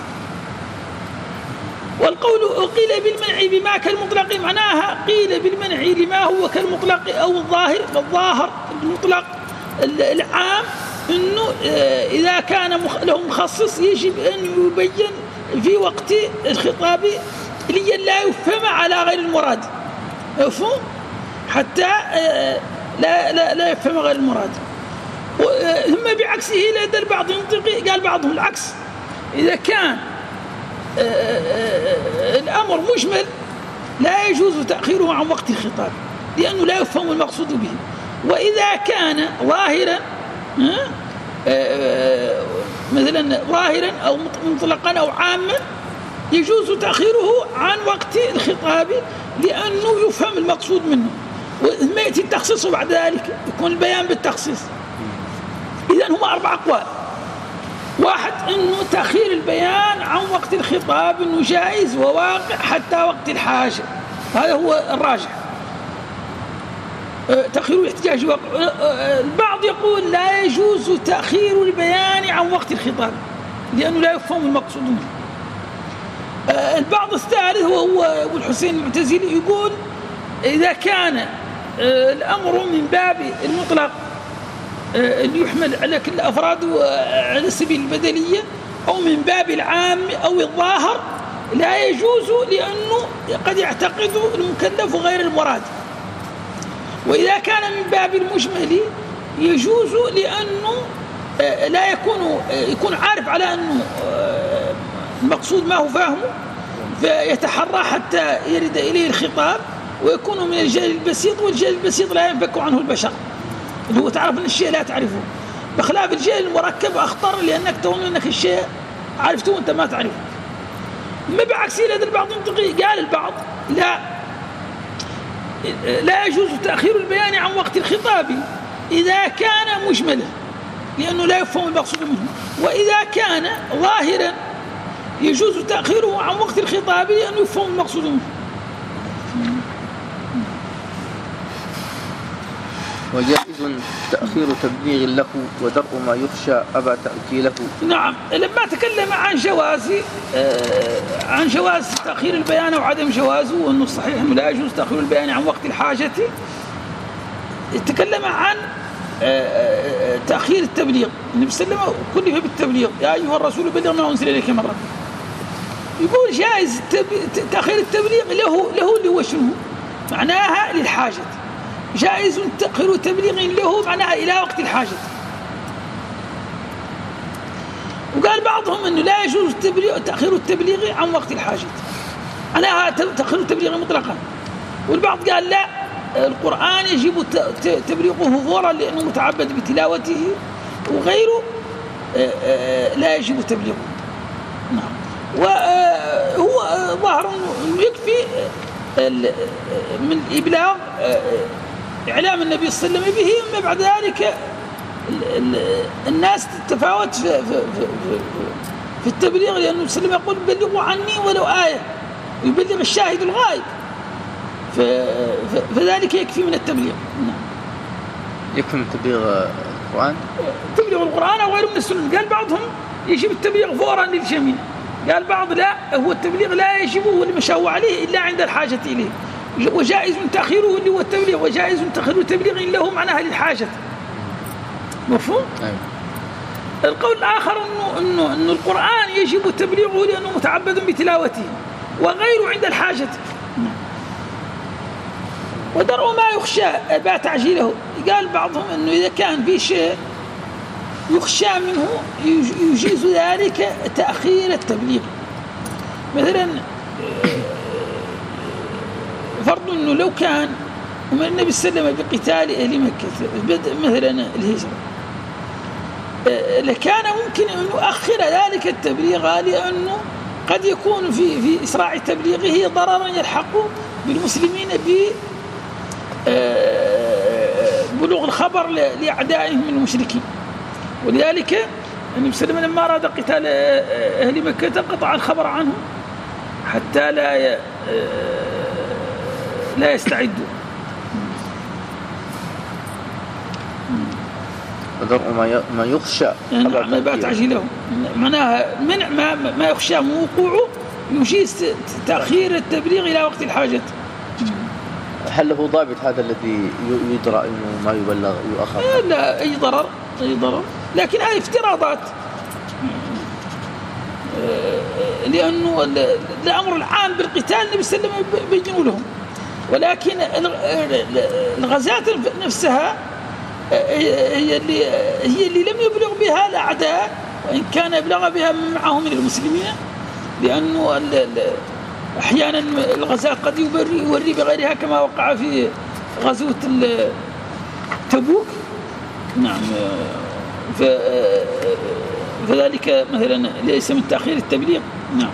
والقول قيل بالمنع بما كالمطلق معناها قيل بالمنع لما هو كالمطلق أو الظاهر. الظاهر المطلق العام أنه إذا كان له مخصص يجب أن يبين في وقت الخطاب لي لا يفهم على غير المراد، مفهوم؟ حتى لا لا لا يفهم غير المراد. ثم بعكسه لدى البعض ينطقي، قال بعضهم العكس، إذا كان الأمر مجمل لا يجوز تأخيره عن وقت الخطاب لأنه لا يفهم المقصود به، وإذا كان ظاهرا مثلا ظاهرا أو مطلقا أو عاما يجوز تأخيره عن وقت الخطاب لأنه يفهم المقصود منه. وثم يأتي التخصيص بعد ذلك يكون البيان بالتخصيص. إذن هما أربع أقوال. واحد أنه تأخير البيان عن وقت الخطاب أنه جائز وواقع حتى وقت الحاجة، هذا هو الراجح. تأخير احتجاج وقع. البعض يقول لا يجوز تأخير البيان عن وقت الخطاب لأنه لا يفهم المقصود منه. البعض الثالث وهو أبو الحسين المعتزلي يقول إذا كان الأمر من باب المطلق اللي يحمل على كل أفراد على سبيل البدلية أو من باب العام أو الظاهر لا يجوز لأنه قد يعتقد المكلف غير المراد. وإذا كان من باب المجمل يجوز لأنه لا يكون يكون عارف على أنه المقصود ما هو فاهمه فيتحرى حتى يرد إليه الخطاب ويكون من الجهل البسيط، والجهل البسيط لا ينفك عنه البشر، اللي هو تعرف أن الشيء لا تعرفه، بخلاف الجهل المركب أخطر لأنك تظن أنك الشيء عرفته وأنت ما تعرفه. ما بعكس لدى البعض ينطقي، قال البعض لا لا يجوز تأخير البيان عن وقت الخطاب إذا كان مجملا لأنه لا يفهم المقصود منه، وإذا كان ظاهرا يجوز تأخيره عن وقت الخطاب لأنه يفهم المقصود منه. وجائز تأخير تبليغ له ودرء ما يخشى أبى تأكيله. نعم. لما تكلم عن جواز آه عن جواز تأخير البيان وعدم جوازه وأنه الصحيح أنه لا يجوز تأخير البيان عن وقت الحاجة، تكلم عن آه تأخير التبليغ. النبي صلى الله عليه وسلم كلف بالتبليغ، يا أيها الرسول بلغ ما أنزل إليك من ربك. يقول جائز تأخير التبليغ له له اللي هو شنو؟ معناها للحاجة. جائز تأخير تبليغ له معناها إلى وقت الحاجة. وقال بعضهم أنه لا يجوز تأخير التبليغ عن وقت الحاجة، معناها تأخير التبليغ مطلقا. والبعض قال لا، القرآن يجب تبليغه فورا لأنه متعبد بتلاوته، وغيره لا يجب تبليغه. نعم. وهو ظاهر أنه يكفي من إبلاغ إعلام النبي صلى الله عليه وسلم به، وما بعد ذلك الناس تتفاوت في, في, في, في التبليغ، لأنه النبي صلى الله عليه وسلم يقول بلغوا عني ولو آية، يبلغ الشاهد الغائب، فذلك يكفي من التبليغ. نعم. يكفي من تبليغ القرآن؟ تبليغ القرآن أو غيره من السنة. قال بعضهم يجب التبليغ فورا للجميع، قال بعض لا، هو التبليغ لا يجب المشاو عليه إلا عند الحاجة إليه، وجائز تأخيره اللي هو التبليغ، وجائز تأخير تبليغ له معناها للحاجة. مفهوم؟ أيوة. القول الآخر إنه إنه إنه القرآن يجب تبليغه لأنه متعبد بتلاوته، وغيره عند الحاجة. ودرء ما يخشى بقى تعجيله. قال بعضهم إنه إذا كان في شيء يخشى منه يجيز ذلك تأخير التبليغ. مثلا فرض إنه لو كان ومن النبي صلى الله عليه وسلم بقتال أهل مكة بدء مثلا الهجرة، لكان ممكن أن يؤخر ذلك التبليغ، لأنه قد يكون في في إسراع تبليغه ضررا يلحق بالمسلمين ببلوغ الخبر لأعدائهم من المشركين. ولذلك النبي صلى الله عليه وسلم لما أراد قتال أهل مكة قطع الخبر عنهم حتى لا لا يستعدوا. ودرء ما يخشى ما بقى تعجيله، معناها منع ما ما يخشى من وقوعه يجيز تأخير التبليغ إلى وقت الحاجة. هل له ضابط هذا الذي يدرى إنه ما يبلغ يؤخر؟ لا أي ضرر أي ضرر، لكن هذه افتراضات، لأنه الأمر العام بالقتال النبي صلى الله عليه وسلم بيجنوا لهم، ولكن الغزاة نفسها هي اللي هي اللي لم يبلغ بها الأعداء، وإن كان يبلغ بها من معهم من المسلمين، لأنه أحيانا الغزاة قد يوري بغيرها كما وقع في غزوة تبوك. نعم، فذلك مثلا ليس من تأخير التبليغ. نعم.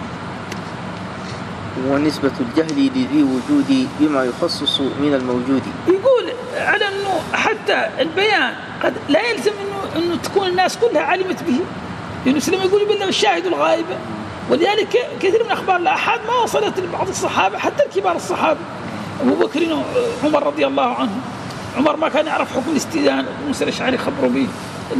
ونسبة الجهل لذي وجود بما يخصص من الموجود. يقول على أنه حتى البيان قد لا يلزم أنه, إنه تكون الناس كلها علمت به، لأنه سلم يقول بلغ الشاهد الغائب. ولذلك كثير من أخبار الآحاد ما وصلت لبعض الصحابة حتى الكبار الصحابة، أبو بكر وعمر رضي الله عنه. عمر ما كان يعرف حكم الاستئذان، موسى الأشعري خبروا به.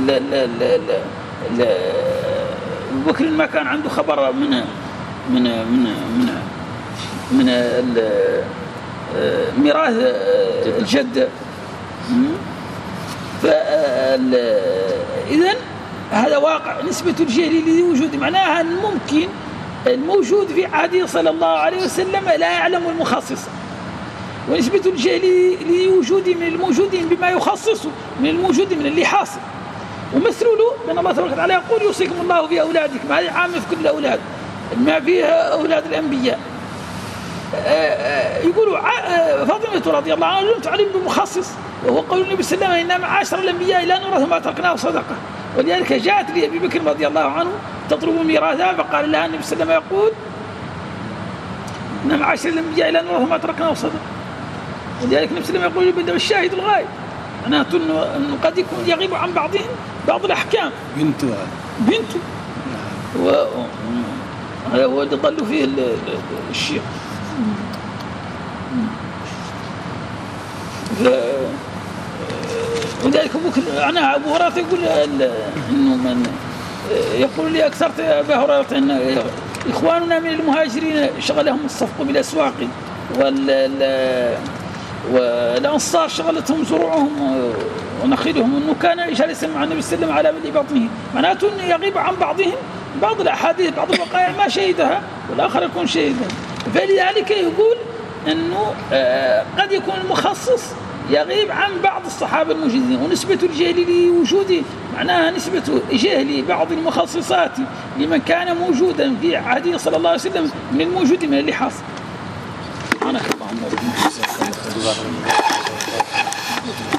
أبو بكر ما كان عنده خبر من من من من من ميراث الجدة. فإذن هذا واقع. نسبة الجهل لذي وجود معناها ممكن الموجود في عهده صلى الله عليه وسلم لا يعلم المخصص، ونسبة الجهل لوجود من الموجودين بما يخصص من الموجود من اللي حاصل. ومثلوا له من الله تبارك وتعالى يقول يوصيكم الله في أولادكم، هذه عامة في كل الأولاد ما فيها أولاد الأنبياء. يقولوا فاطمة رضي الله عنها لم تعلم بمخصص، وهو قول النبي صلى الله عليه وسلم إنما معاشر الأنبياء لا نورث ما تركناه صدقة. ولذلك جاءت لأبي بكر رضي الله عنه تطلب ميراثها، فقال لها النبي صلى الله عليه وسلم يقول إنما معاشر الأنبياء لا نورث ما تركناه صدقة. ولذلك النبي صلى الله عليه وسلم يقول بلغ الشاهد الغائب، معناته أنه قد يكون يغيب عن بعضهم بعض الأحكام. بنته بنته هذا هو اللي ضلوا فيه الشيخ. ولذلك أنا أبو هريرة يقول إنه من يقول لي أكثرت يا أبا هريرة أن إخواننا من المهاجرين شغلهم الصفق بالأسواق، والأنصار شغلتهم زروعهم ونخيلهم، أنه كان جالسا مع النبي صلى الله عليه وسلم على ملء بطنه، معناته أنه يغيب عن بعضهم بعض الأحاديث بعض الوقائع ما شهدها والآخر يكون شهدها. فلذلك يقول أنه قد يكون المخصص يغيب عن بعض الصحابة الموجودين. ونسبة الجهل لوجوده معناها نسبة جهل بعض المخصصات لمن كان موجودا في عهده صلى الله عليه وسلم من الموجود من اللي حاصل. سبحانك اللهم وبحمدك.